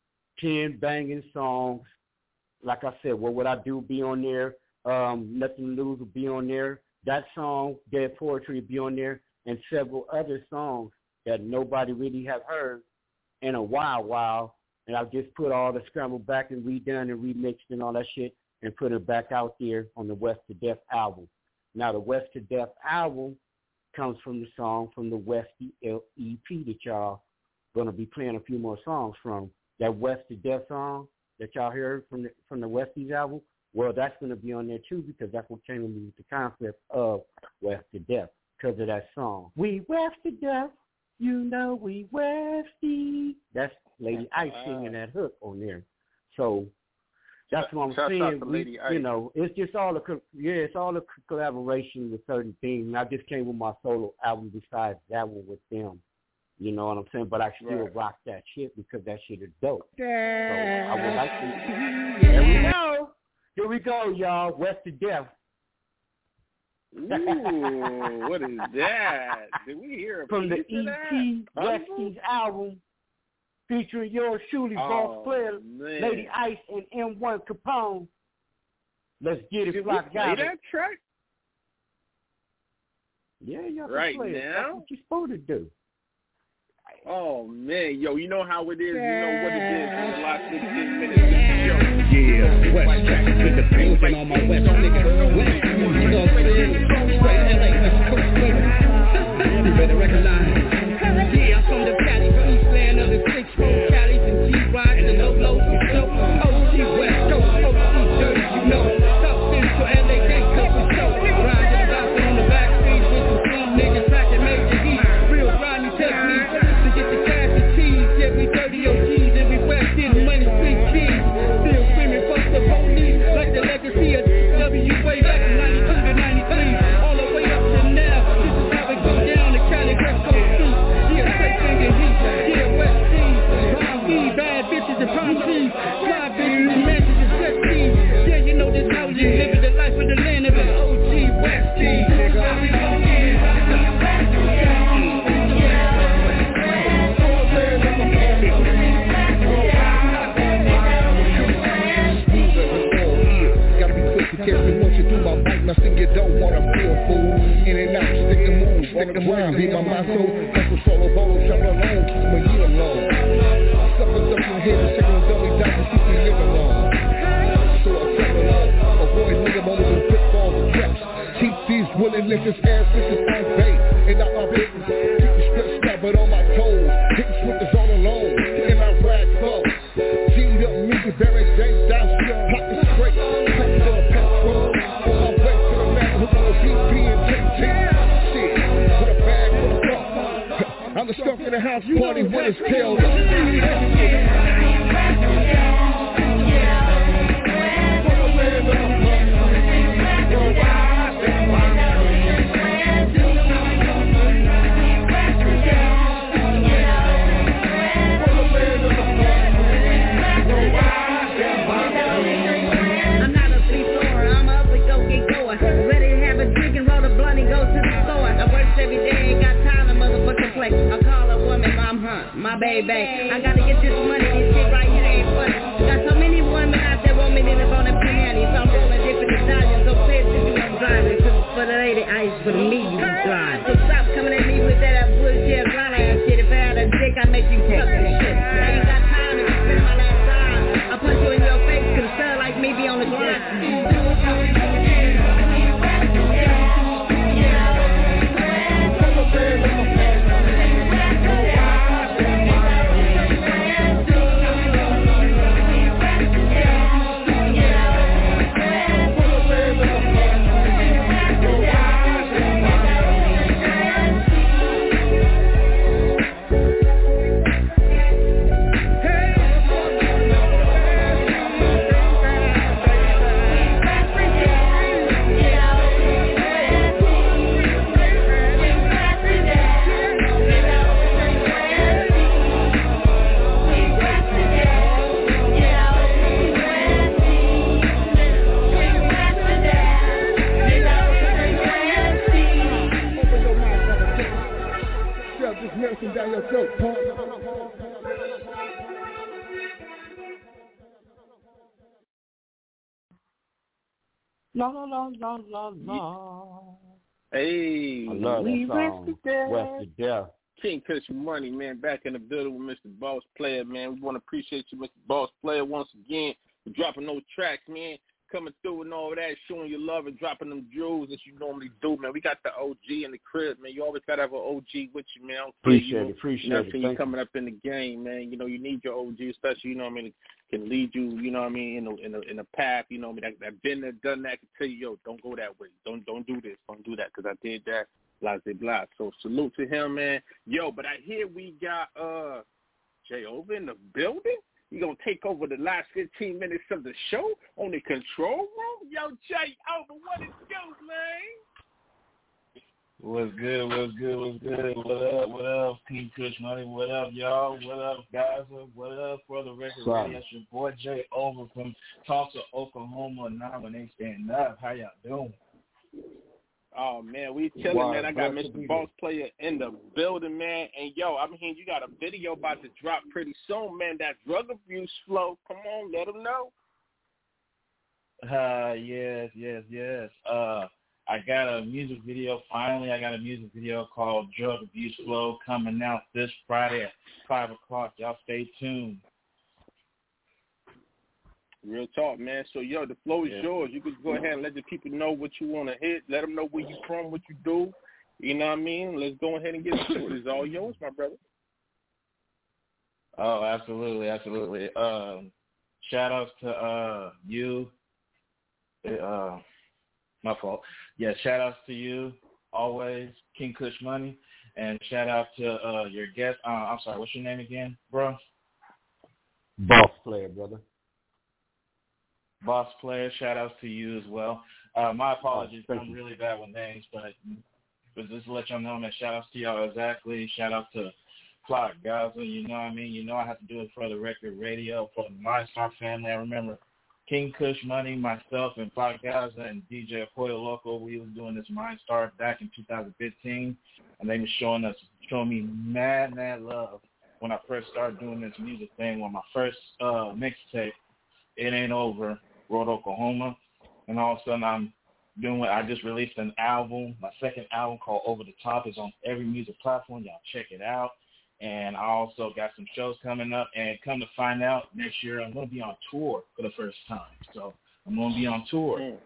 ten banging songs. Like I said, what would I do be on there? Um, Nothing to Lose will be on there. That song, Dead Poetry, will be on there. And several other songs that nobody really have heard in a while, while. And I've just put all the scrambled back and redone and remixed and all that shit and put it back out there on the West to Death album. Now, the West to Death album comes from the song from the Westie E P that y'all going to be playing a few more songs from. That West to Death song that y'all heard from the, from the Westie's album, well, that's going to be on there too because that's what came to me with the concept of West to Death because of that song. We West to Death, you know we Westie. That's Lady Ice singing that hook on there. So that's what I'm Shout saying. We, you know, it's just all a yeah, it's all a collaboration with certain things. And I just came with my solo album besides that one with them. You know what I'm saying? But I still right. rock that shit because that shit is dope. Yeah. So I would like to. There we go. Here we go, y'all. West to Death. Ooh, what is that? Did we hear a from the piece E of P that? Westie's album featuring yours truly, Oh, Boss Player, man. Lady Ice, and M one Capone. Let's get it, Did we Flock play Gobbler. that track? Yeah, y'all can Right play it. now? That's what you're supposed to do. Oh, man. Yo, you know how it is. You know what it is in the last fifteen minutes of the show. Yeah, West Tracks with the building on my West niggas. West Coast, straight L A, West Coast flavor. You better recognize. Yeah, I'm from the Cali, Eastland of the six four Calis and G-Rides and low-lows and so O G West Coast, O G Dirty. ski, Nothing you don't wanna feel, fool. In and out, stick and move, stick and move. Be my motto, hustle solo, bolo, travel alone, keep my year alone. Sucker, sucker, here, second dummy, down to keep me living long. So I travel alone, avoid nigga moments and pitfalls and traps. Keep these willing liquors, ass fishes on bait, and not my business. Keep the strip snapping on my toes, hitting swifters on alone, in my rag clothes. G'd up music, bearing James down, pockets straight, pockets on a petrol. I'm the skunk in the house party when it's tailed my baby, I gotta get this money, this shit right here ain't funny. Got so many women out there want me to live on a penny, so I'm rolling different Italians, so pay attention when I'm driving, cause for the lady ice, for the me you drive. So stop coming at me with that bullshit, grind ass shit. If I had a dick, I make you suck the shit. I ain't got time to spend my last time. I punch you in your face, cause a stud like me be on the grind. Down your throat, punk. La la la la la la. Hey, I love that song. West to Death. King Kush Money, man, back in the building with Mister Boss Player, man. We want to appreciate you, Mister Boss Player, once again for dropping those tracks, man. Coming through and all that, showing your love and dropping them jewels that you normally do, man. We got the O G in the crib, man. You always got to have an O G with you, man. Appreciate you know, it, appreciate you know, it. you coming up in the game, man. You know, you need your O G, especially, you know what I mean, can lead you, you know what I mean, in a, in a, in a path, you know what I mean. I've been there, done that, can tell you, yo, don't go that way. Don't don't do this. Don't do that, because I did that, blah, blah, blah. So salute to him, man. Yo, but I hear we got uh Jay over in the building. You're going to take over the last fifteen minutes of the show on the control room? Yo, Jay over, what is good, man? What's good, what's good, what's good? What up, what up, King Kush Money? What up, y'all? What up, guys? What up, For the Record Radio? It's your boy Jay over from Tulsa, Oklahoma. Now when they stand up, how y'all doing? Oh, man, we chilling, wow, man. I got Mister Boss Player in the building, man. And, yo, I'm hearing you got a video about to drop pretty soon, man. That drug abuse flow. Come on, let them know. Uh, yes, yes, yes. Uh, I got a music video. Finally, I got a music video called Drug Abuse Flow coming out this Friday at five o'clock. Y'all stay tuned. Real talk, man. So, yo, the flow is yeah. yours. You could go ahead and let the people know what you want to hit. Let them know where you from, what you do. You know what I mean? Let's go ahead and get to it. It's all yours, my brother. Oh, absolutely, absolutely. Um, shout outs to uh, you. Uh, my fault. Yeah, shout outs to you, always, King Kush Money. And shout out to uh, your guest. Uh, I'm sorry, what's your name again, bro? Boss Player, brother. Boss Player, shout outs to you as well. Uh, my apologies, oh, I'm really bad with names, but, but just to let y'all know, man, shout outs to y'all exactly. Shout out to Clock Gaza, you know what I mean? You know I have to do it for the Record Radio, for the MyStar family. I remember King Kush Money, myself, and five guys, and D J Apoyo Loco, we was doing this Mind Start back in two thousand fifteen, and they were showing us, showing me mad, mad love when I first started doing this music thing. When my first uh, mixtape, It Ain't Over, Road, Oklahoma, and all of a sudden I'm doing what I just released an album. My second album called Over the Top is on every music platform. Y'all check it out. And I also got some shows coming up. And come to find out, next year I'm going to be on tour for the first time. So I'm going to be on tour. Mm.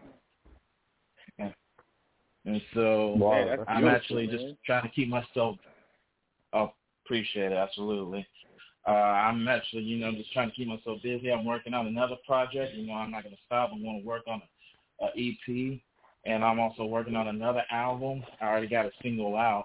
And, and so wow, I'm actually man. just trying to keep myself oh, appreciate it, absolutely. Uh, I'm actually, you know, just trying to keep myself busy. I'm working on another project. You know, I'm not going to stop. I'm going to work on an E P. And I'm also working on another album. I already got a single out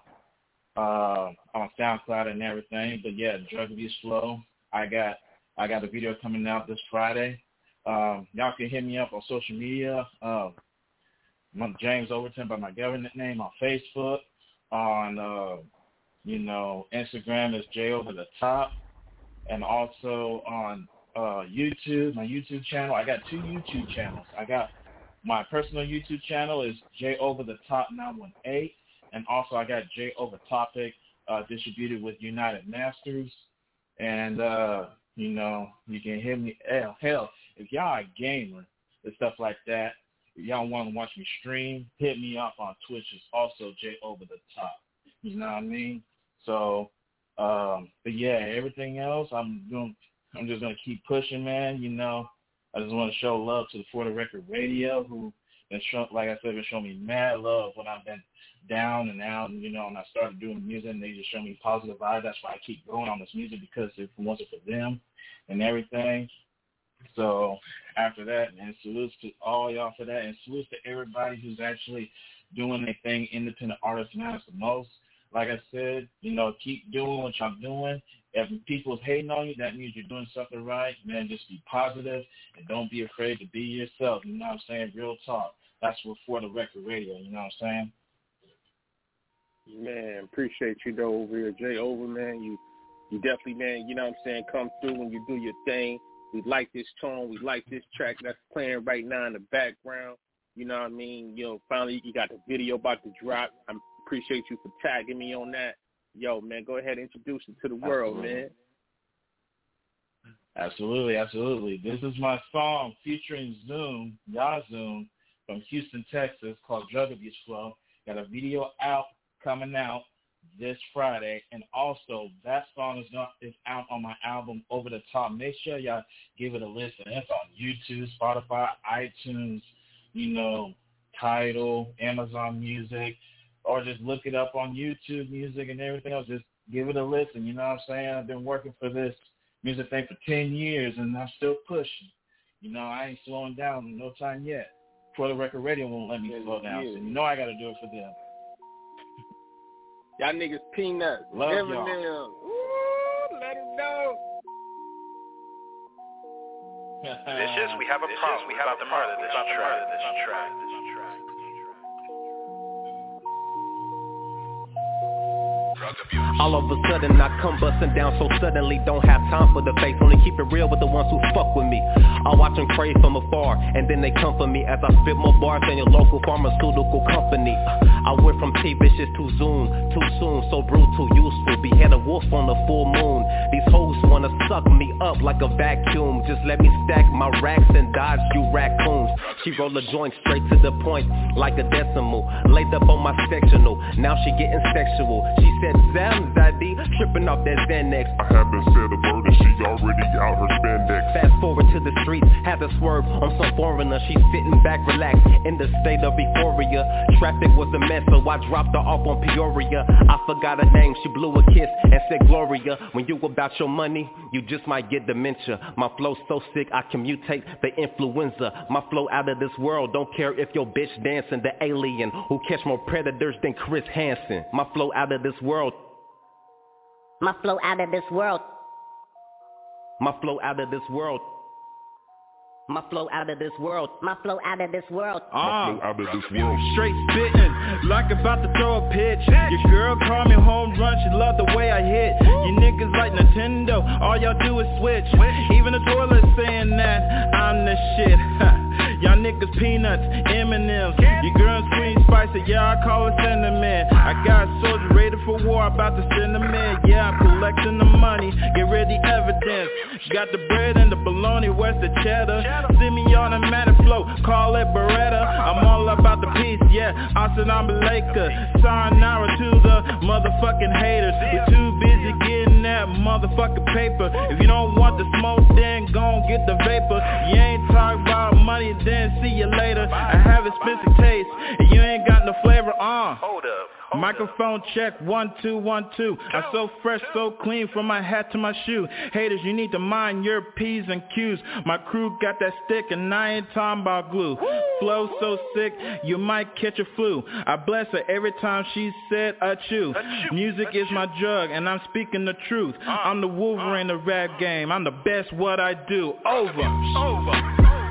uh, on SoundCloud and everything. But, yeah, Drug Abuse Flow. I got I got a video coming out this Friday. Um, y'all can hit me up on social media. Uh, I'm James Overton by my government name on Facebook. On, uh, you know, Instagram is J Over the Top. And also on uh, YouTube, my YouTube channel. I got two YouTube channels. I got my personal YouTube channel is J Over the Top nine one eight, and also I got J Over Topic uh, distributed with United Masters. And uh, you know, you can hit me. Hell, hell, if y'all a gamer and stuff like that, if y'all want to watch me stream, hit me up on Twitch. It's also J Over the Top. You know what I mean? So. Um, but yeah, everything else, I'm doing. I'm just gonna keep pushing, man. You know, I just want to show love to the For the Record Radio, who been show, like I said, been showing me mad love when I've been down and out, and you know, and I started doing music, and they just show me positive vibes. That's why I keep going on this music, because it wasn't for them and everything. So after that, man, salutes to all y'all for that, and salutes to everybody who's actually doing their thing. Independent artists matters the most. Like I said, you know, keep doing what y'all doing. If people's hating on you, that means you're doing something right. Man, just be positive and don't be afraid to be yourself. You know what I'm saying? Real talk. That's what For the Record Radio. You know what I'm saying? Man, appreciate you though over here, Jay Over, man. You, you definitely, man. You know what I'm saying? Come through when you do your thing. We like this tone. We like this track that's playing right now in the background. You know what I mean? You know, finally you got the video about to drop. I'm appreciate you for tagging me on that. Yo, man, go ahead and introduce it to the world, absolutely. man. Absolutely, absolutely. This is my song featuring Zoom, Yazoo, from Houston, Texas, called Drug Abuse Flow. Got a video out, coming out this Friday, and also that song is not is out on my album Over the Top. Make sure y'all give it a listen. It's on YouTube, Spotify, iTunes, you know, Tidal, Amazon Music. Or just look it up on YouTube Music and everything else. Just give it a listen. You know what I'm saying? I've been working for this music thing for ten years, and I'm still pushing. You know, I ain't slowing down in no time yet. For the Record Radio won't let me yeah, slow down. Yeah. So you know I got to do it for them. Y'all niggas peanuts. Love Never y'all. Them. Ooh, let them know. Vicious, we have a problem. We have a part of this track. This track. This track. All of a sudden I come busting down so suddenly, don't have time for the face, only keep it real with the ones who fuck with me. I watch them crave from afar, and then they come for me as I spit more bars than your local pharmaceutical company. I went from T-Vicious to Zoom, too soon, so brutal, useful, behead a wolf on the full moon. These hoes wanna suck me up like a vacuum, just let me stack my racks and dodge you raccoons. She roll a joint straight to the point, like a decimal, laid up on my sectional, now she getting sexual. She said, Zam Zaddy, tripping off that Xanax. I haven't said a word and she already out her spandex. Fast forward to the streets, had to swerve on some foreigner. She sitting back relaxed in the state of euphoria. Traffic was a mess, so I dropped her off on Peoria. I forgot her name, she blew a kiss and said Gloria. When you about your money, you just might get dementia. My flow's so sick, I can mutate the influenza. My flow out of this world, don't care if your bitch dancing. The alien who catch more predators than Chris Hansen. My flow out of this world. My flow out of this world. My flow out of this world. My flow out of this world. My flow out of this world. Uh, My flow out of this world. Straight spitting, like about to throw a pitch. Your girl call me home run, she love the way I hit. You niggas like Nintendo, all y'all do is switch. Even the toilet saying that I'm the shit. Y'all niggas peanuts, M and M's. Your girl sweet and spicy, yeah, I call it cinnamon. I got soldiers ready for war, about to send them in. Yeah, I'm collecting the money, get rid the evidence. Got the bread and the bologna, where's the cheddar? See me on a matter flow, call it Beretta. I'm all about the peace, yeah, Assalamu alaikum. Sayonara to the motherfucking haters. We're too busy getting that motherfucking paper. If you don't want the smoke, then gon' get the vapor. You ain't talking about money, then see you later. I have expensive taste, and you ain't got no flavor on. Uh. Hold up. Hold Microphone up. Check, one, two, one, two. I'm so fresh, so clean, from my hat to my shoe. Haters, you need to mind your P's and Q's. My crew got that stick, and I ain't talking about glue. Woo! Flow so sick, you might catch a flu. I bless her every time she said achoo. achoo. Music achoo. is my drug, and I'm speaking the truth. Uh. I'm the Wolverine uh. of the rap game. I'm the best what I do. Over. Over.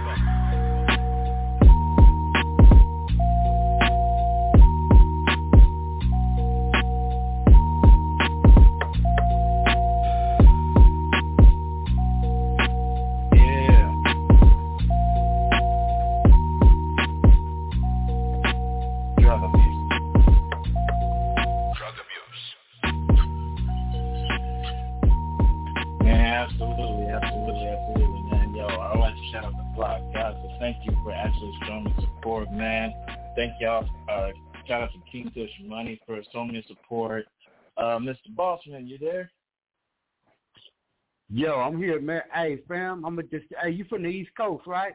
Thank y'all. Uh, shout out to King Kush Money for so many support. Uh, Mister Bossman, you there? Yo, I'm here, man. Hey, fam, I'm a just. Hey, you from the East Coast, right?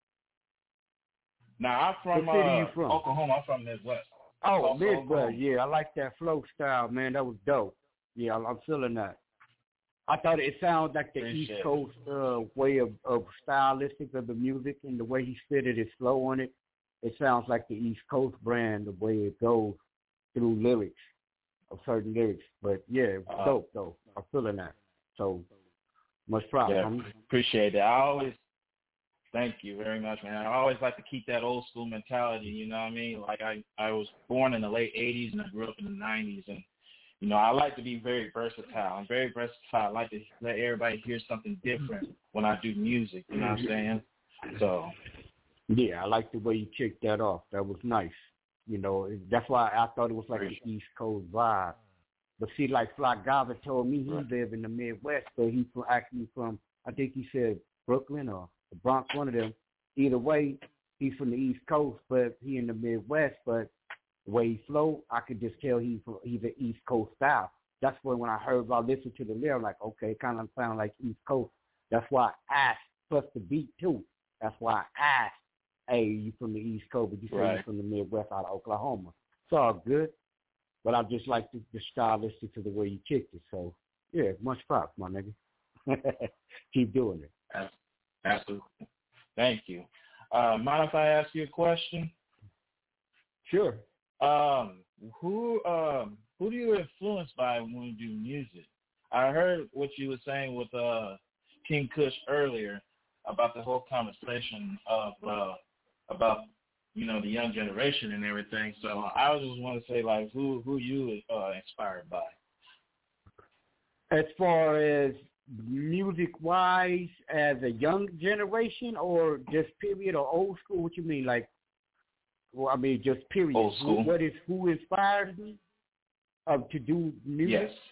Nah, I'm from, what city uh, you from? Oklahoma. I'm from Midwest. Oh, also Midwest. Oklahoma. Yeah, I like that flow style, man. That was dope. Yeah, I'm feeling that. I thought it sounded like the Appreciate East Coast uh, way of, of stylistic of the music, and the way he spitted his flow on it. It sounds like the East Coast brand, the way it goes through lyrics, of certain lyrics. But yeah, it's uh, dope though. I'm feeling that. So much proud. Yeah, appreciate that. I always thank you very much, man. I always like to keep that old school mentality. You know what I mean? Like I, I was born in the late eighties and I grew up in the nineties, and you know I like to be very versatile. I'm very versatile. I like to let everybody hear something different when I do music. You know what I'm saying? So. Yeah, I like the way you kicked that off. That was nice. You know, that's why I thought it was like the East Coast vibe. But see, like Fly Gava told me he right. lived in the Midwest, but he's from, actually from, I think he said Brooklyn or the Bronx, one of them. Either way, he's from the East Coast, but he in the Midwest. But the way he flow, I could just tell he's from, he's an East Coast style. That's when when I heard, I listened to the lyric, I'm like, okay, it kind of sound like East Coast. That's why I asked, plus the beat too. That's why I asked. Hey, you from the East Coast, but you say right. you're from the Midwest out of Oklahoma. It's all good, but I just like the, the stylistic to the way you kicked it. So, yeah, much props, my nigga. Keep doing it. Absolutely. Thank you. Uh, mind if I ask you a question? Sure. Um, who um, who do you influence by when you do music? I heard what you were saying with uh, King Kush earlier about the whole conversation of uh, about, you know, the young generation and everything. So I just want to say, like, who who you uh, inspired by? As far as music-wise, as a young generation, or just period, or old school? What you mean? Like, well, I mean, just period. Old school. What is who inspires me uh, to do music? Yes.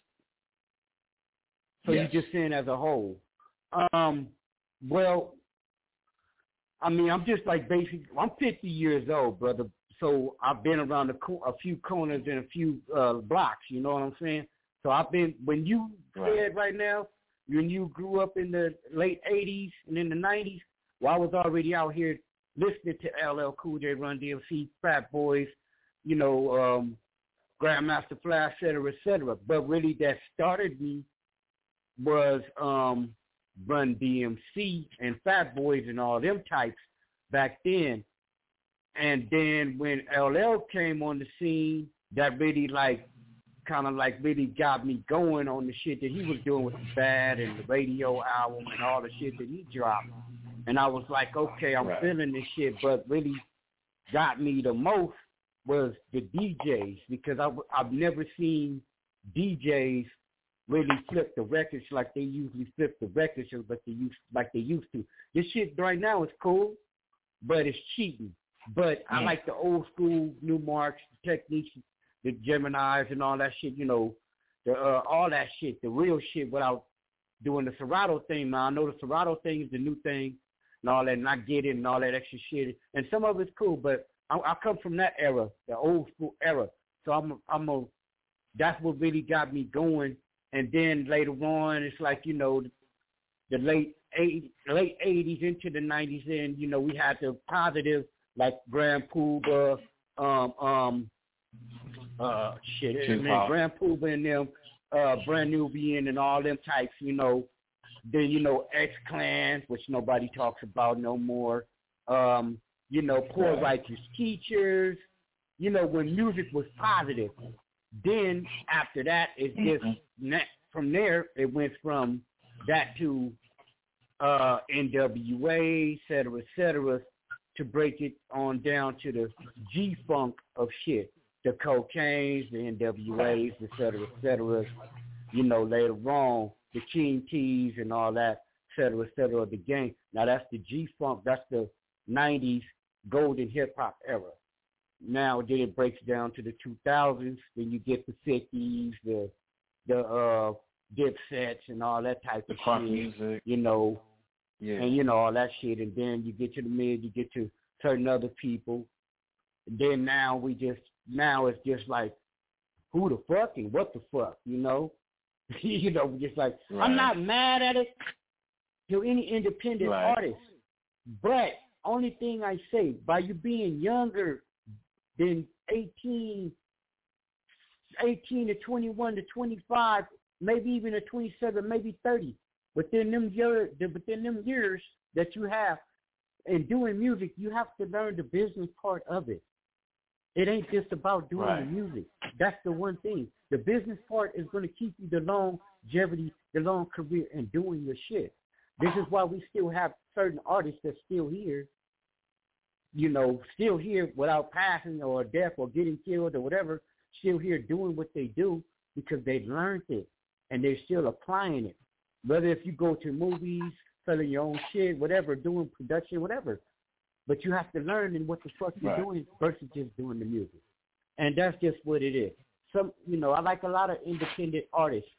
So yes. you're just saying as a whole. Um, well. I mean, I'm just like basically, I'm fifty years old, brother. So I've been around a, co- a few corners and a few uh, blocks. You know what I'm saying? So I've been, when you right. said right now, when you grew up in the late eighties and in the nineties, well, I was already out here listening to L L Cool J, Run D M C, Fat Boys, you know, um, Grandmaster Flash, et cetera, et cetera. But really that started me was um, Run D M C and Fat Boys and all them types back then. And then when L L came on the scene, that really like kind of like really got me going on the shit that he was doing with the Bad and the radio album and all the shit that he dropped. And I was like, okay, I'm Right. feeling this shit, but really got me the most was the D Js, because I, I've never seen D Js really flip the records like they usually flip the records, but they use like they used to. This shit right now is cool, but it's cheating. But I Yeah. like the old school new marks, the techniques, the Geminis and all that shit. You know, the uh, all that shit, the real shit, without doing the Serato thing. Now I know the Serato thing is the new thing and all that, and I get it and all that extra shit. And some of it's cool, but I, I come from that era, the old school era. So I'm, I'm a, that's what really got me going. And then later on, it's like, you know, the late eighties, late eighties into the nineties, and you know, we had the positive like Grand Puba, um, um, uh, shit, and then Grand Puba and them, uh, Brand Nubian and all them types, you know. Then you know, X-Clan, which nobody talks about no more. Um, you know, Poor Right. Righteous Teachers. You know, when music was positive. Then after that, it's just ne- from there it went from that to uh, N W A, et cetera, et cetera, to break it on down to the G-Funk of shit, the Cocaines, the N W As, et cetera, et cetera. You know, later on, the King T's and all that, et cetera, et cetera, the gang. Now that's the G-Funk, that's the nineties golden hip-hop era. Now then it breaks down to the two thousands. Then you get the fifties, the the uh, Dipsets and all that type The of crunk shit. music. You know, Yeah. and you know all that shit. And then you get to the mid, you get to certain other people. And then now we just now it's just like, who the fuck and what the fuck, you know? you know, just like Right. I'm not mad at it to any independent Right. artist, but only thing I say, by you being younger than eighteen, eighteen to twenty-one to twenty-five, maybe even to twenty-seven, maybe thirty, within them years, within them years that you have in doing music, you have to learn the business part of it. It ain't just about doing Right. the music. That's the one thing. The business part is going to keep you the longevity, the long career in doing your shit. This is why we still have certain artists that's still here, you know, still here without passing or death or getting killed or whatever, still here doing what they do because they've learned it and they're still applying it. Whether if you go to movies, selling your own shit, whatever, doing production, whatever. But you have to learn in what the fuck you're Right. doing versus just doing the music. And that's just what it is. Some, you know, I like a lot of independent artists.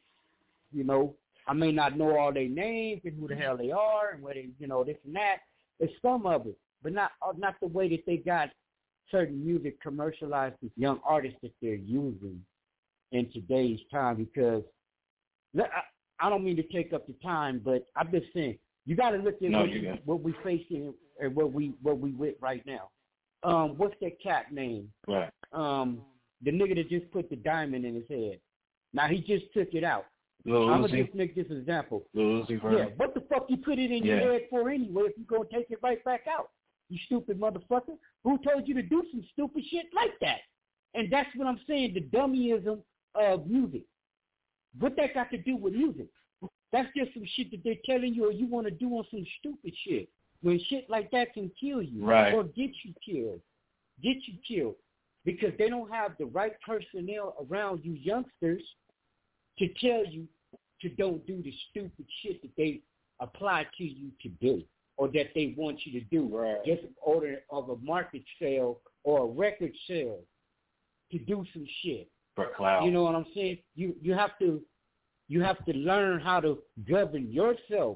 You know, I may not know all their names and who the hell they are and where they, you know, this and that. It's some of it, but not not the way that they got certain music commercialized with young artists that they're using in today's time. Because I, I don't mean to take up the time, but I'm just saying you got to look at No, what, you we, got- what we facing and what we what we with right now. Um, what's that cat name? Right. Um, the nigga that just put the diamond in his head. Now he just took it out. Lil I'm gonna Uzi? just make this example. Lil Uzi Yeah, Vert. what the fuck you put it in Yeah. your head for anyway if you gonna take it right back out? You stupid motherfucker. Who told you to do some stupid shit like that? And that's what I'm saying, the dummyism of music. What that got to do with music? That's just some shit that they're telling you or you want to do on some stupid shit. When shit like that can kill you Right. or get you killed. Get you killed. Because they don't have the right personnel around you youngsters to tell you to don't do the stupid shit that they apply to you to do or that they want you to do. Right. Just in order of a market sale or a record sale to do some shit. For cloud. You know what I'm saying? You you have to you have to learn how to govern yourself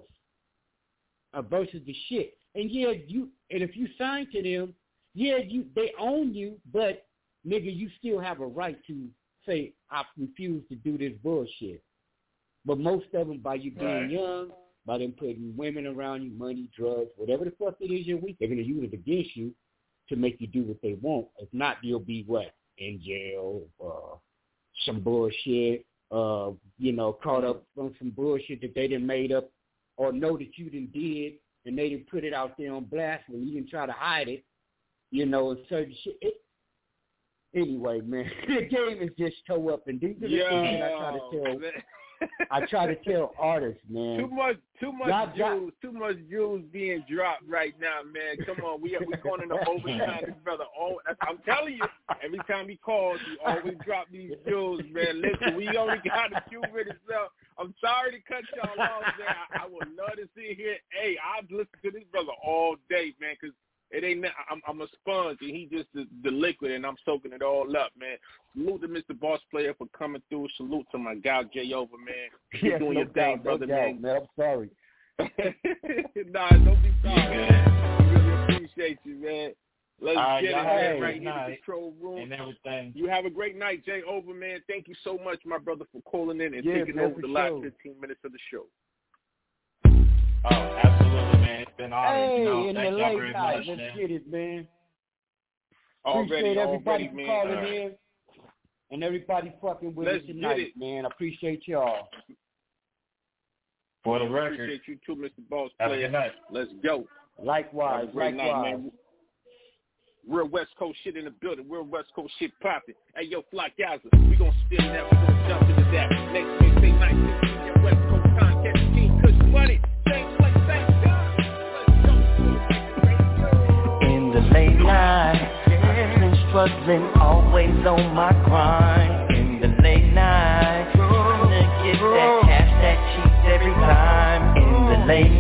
uh, versus the shit. And yeah, you and if you sign to them, yeah, you they own you, but nigga, you still have a right to say I refuse to do this bullshit. But most of them, by you being Right. young, by them putting women around you, money, drugs, whatever the fuck it is you're weak, they're gonna use it against you to make you do what they want. If not, you'll be what? In jail, uh, some bullshit, uh, you know, caught up on some bullshit that they done made up or know that you done did and they didn't put it out there on blast when you didn't try to hide it, you know, and certain shit. It, anyway, man, the game is just toe up, and these are the Yo, things that I try to tell man. I try to tell artists, man. Too much, too much Y'all, jewels, too much jewels being dropped right now, man. Come on, we we going into overtime, this brother. Oh, I'm telling you, every time he calls, he always drop these jewels, man. Listen, we only got a few minutes left. I'm sorry to cut y'all off, man. I, I would love to sit here. Hey, I've listened to this brother all day, man, because it ain't. I'm, I'm a sponge, and he just the, the liquid, and I'm soaking it all up, man. Salute to Mister Boss Player for coming through. Salute to my guy Jay Over, man. Keep yes, doing no your thing, doubt, brother, no man. doubt, man. I'm sorry. Nah, don't be sorry. Man. We really appreciate you, man. Let's right, get it, man, right here in the control room. And everything. You have a great night, Jay Over, man. Thank you so much, my brother, for calling in and yeah, taking man, over the last sure. fifteen minutes of the show. Oh, absolutely, man. It's been honored. Hey, you know, in thank the y'all late very night, much, let's man. get it, man. Already, appreciate everybody already, for man. calling All right. in and everybody fucking with Let's us tonight, get it. man. I appreciate y'all. For the I record. appreciate you too, Mister Boss Have a Player. good night. Let's go. Likewise, Have a great likewise. night, man. Real West Coast shit in the building. Real West Coast shit popping. Hey, yo, Flock Gaza, we gon' spin that. We gon' jump into that. Next Wednesday night, fifteen your West Coast time. Catch King Kush Money. Same place, same time. In the late night, been struggling, always on my grind. In the late night, trying to get that cash that cheap every time. In the late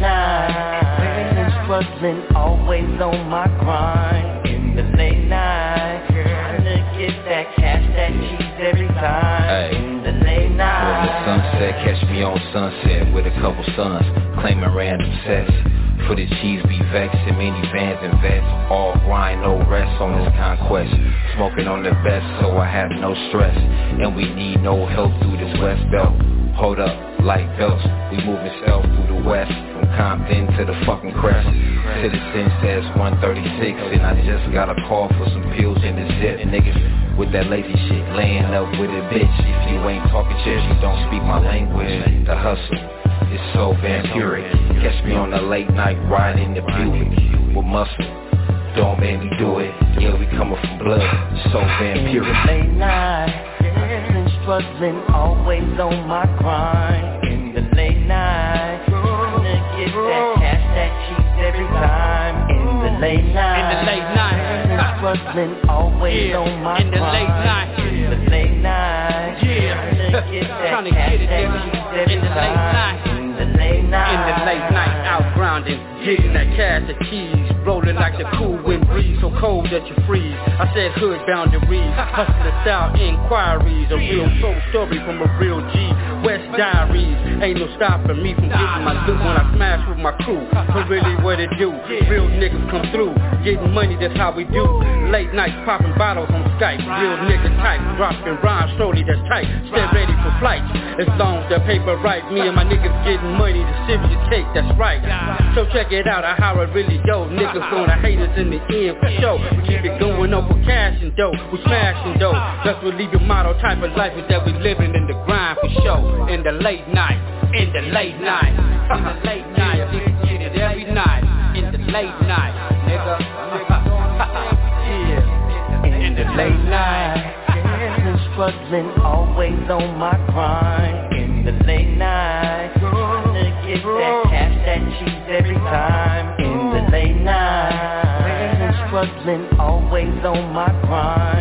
night, been struggling, always on my grind. In the late night, trying to get that cash that cheap every time. Hey. In the late night, when the sunset, catch me on Sunset with a couple sons, claiming random sets. For the cheese be vexed and minivans and vets. All grind, no rest on this conquest. Smoking on the best, so I have no stress. And we need no help through this West Belt. Hold up, light belts, we moving south through the west. From Compton to the fucking crest. Citizen says one thirty-six, and I just got a call for some pills in the zip. And niggas with that lazy shit, laying up with a bitch. If you ain't talking shit, you don't speak my language. The hustle is so vampiric. Catch me on the late night riding the Buick with muscle. Don't make me do it. Yeah, we coming from blood. So vampiric. In the late night, been struggling, always on my grind. In the late night, trying to get that cash that cheap every time. In the late night, in the late night, been struggling, always yeah. on my in the grind. late night, in the late night, yeah. trying to get that Trying to cash get it, that nigga. cheap every In the late time. night. In the late night, In the late night, out grounding, getting that cash, the keys, rolling like the cool wind breeze, so cold that you freeze. I said hood boundaries, hustler style inquiries, a real soul story from a real G. West Diaries, ain't no stopping me from getting my loot when I smash with my crew. So really what it do? Real niggas come through, getting money, that's how we do. Late nights popping bottles on Skype, real nigga type, dropping rhymes slowly, that's tight. Stay ready for flight, as long as the paper right. Me and my niggas getting money, the serious take, that's right. So check it out, how it really go. Niggas gonna hate us in the end for sure. We keep it going up for cash and dough, we smashing dough. That's what leave your motto, type of life is that we living in the grind for sure. In the late night, in the late night, in the late night, nigga get it every night. In the late night, nigga, yeah. In the late night, been struggling, always on my grind. In the late night, trying to get that cash that cheap every time. In the late night, been struggling, always on my grind.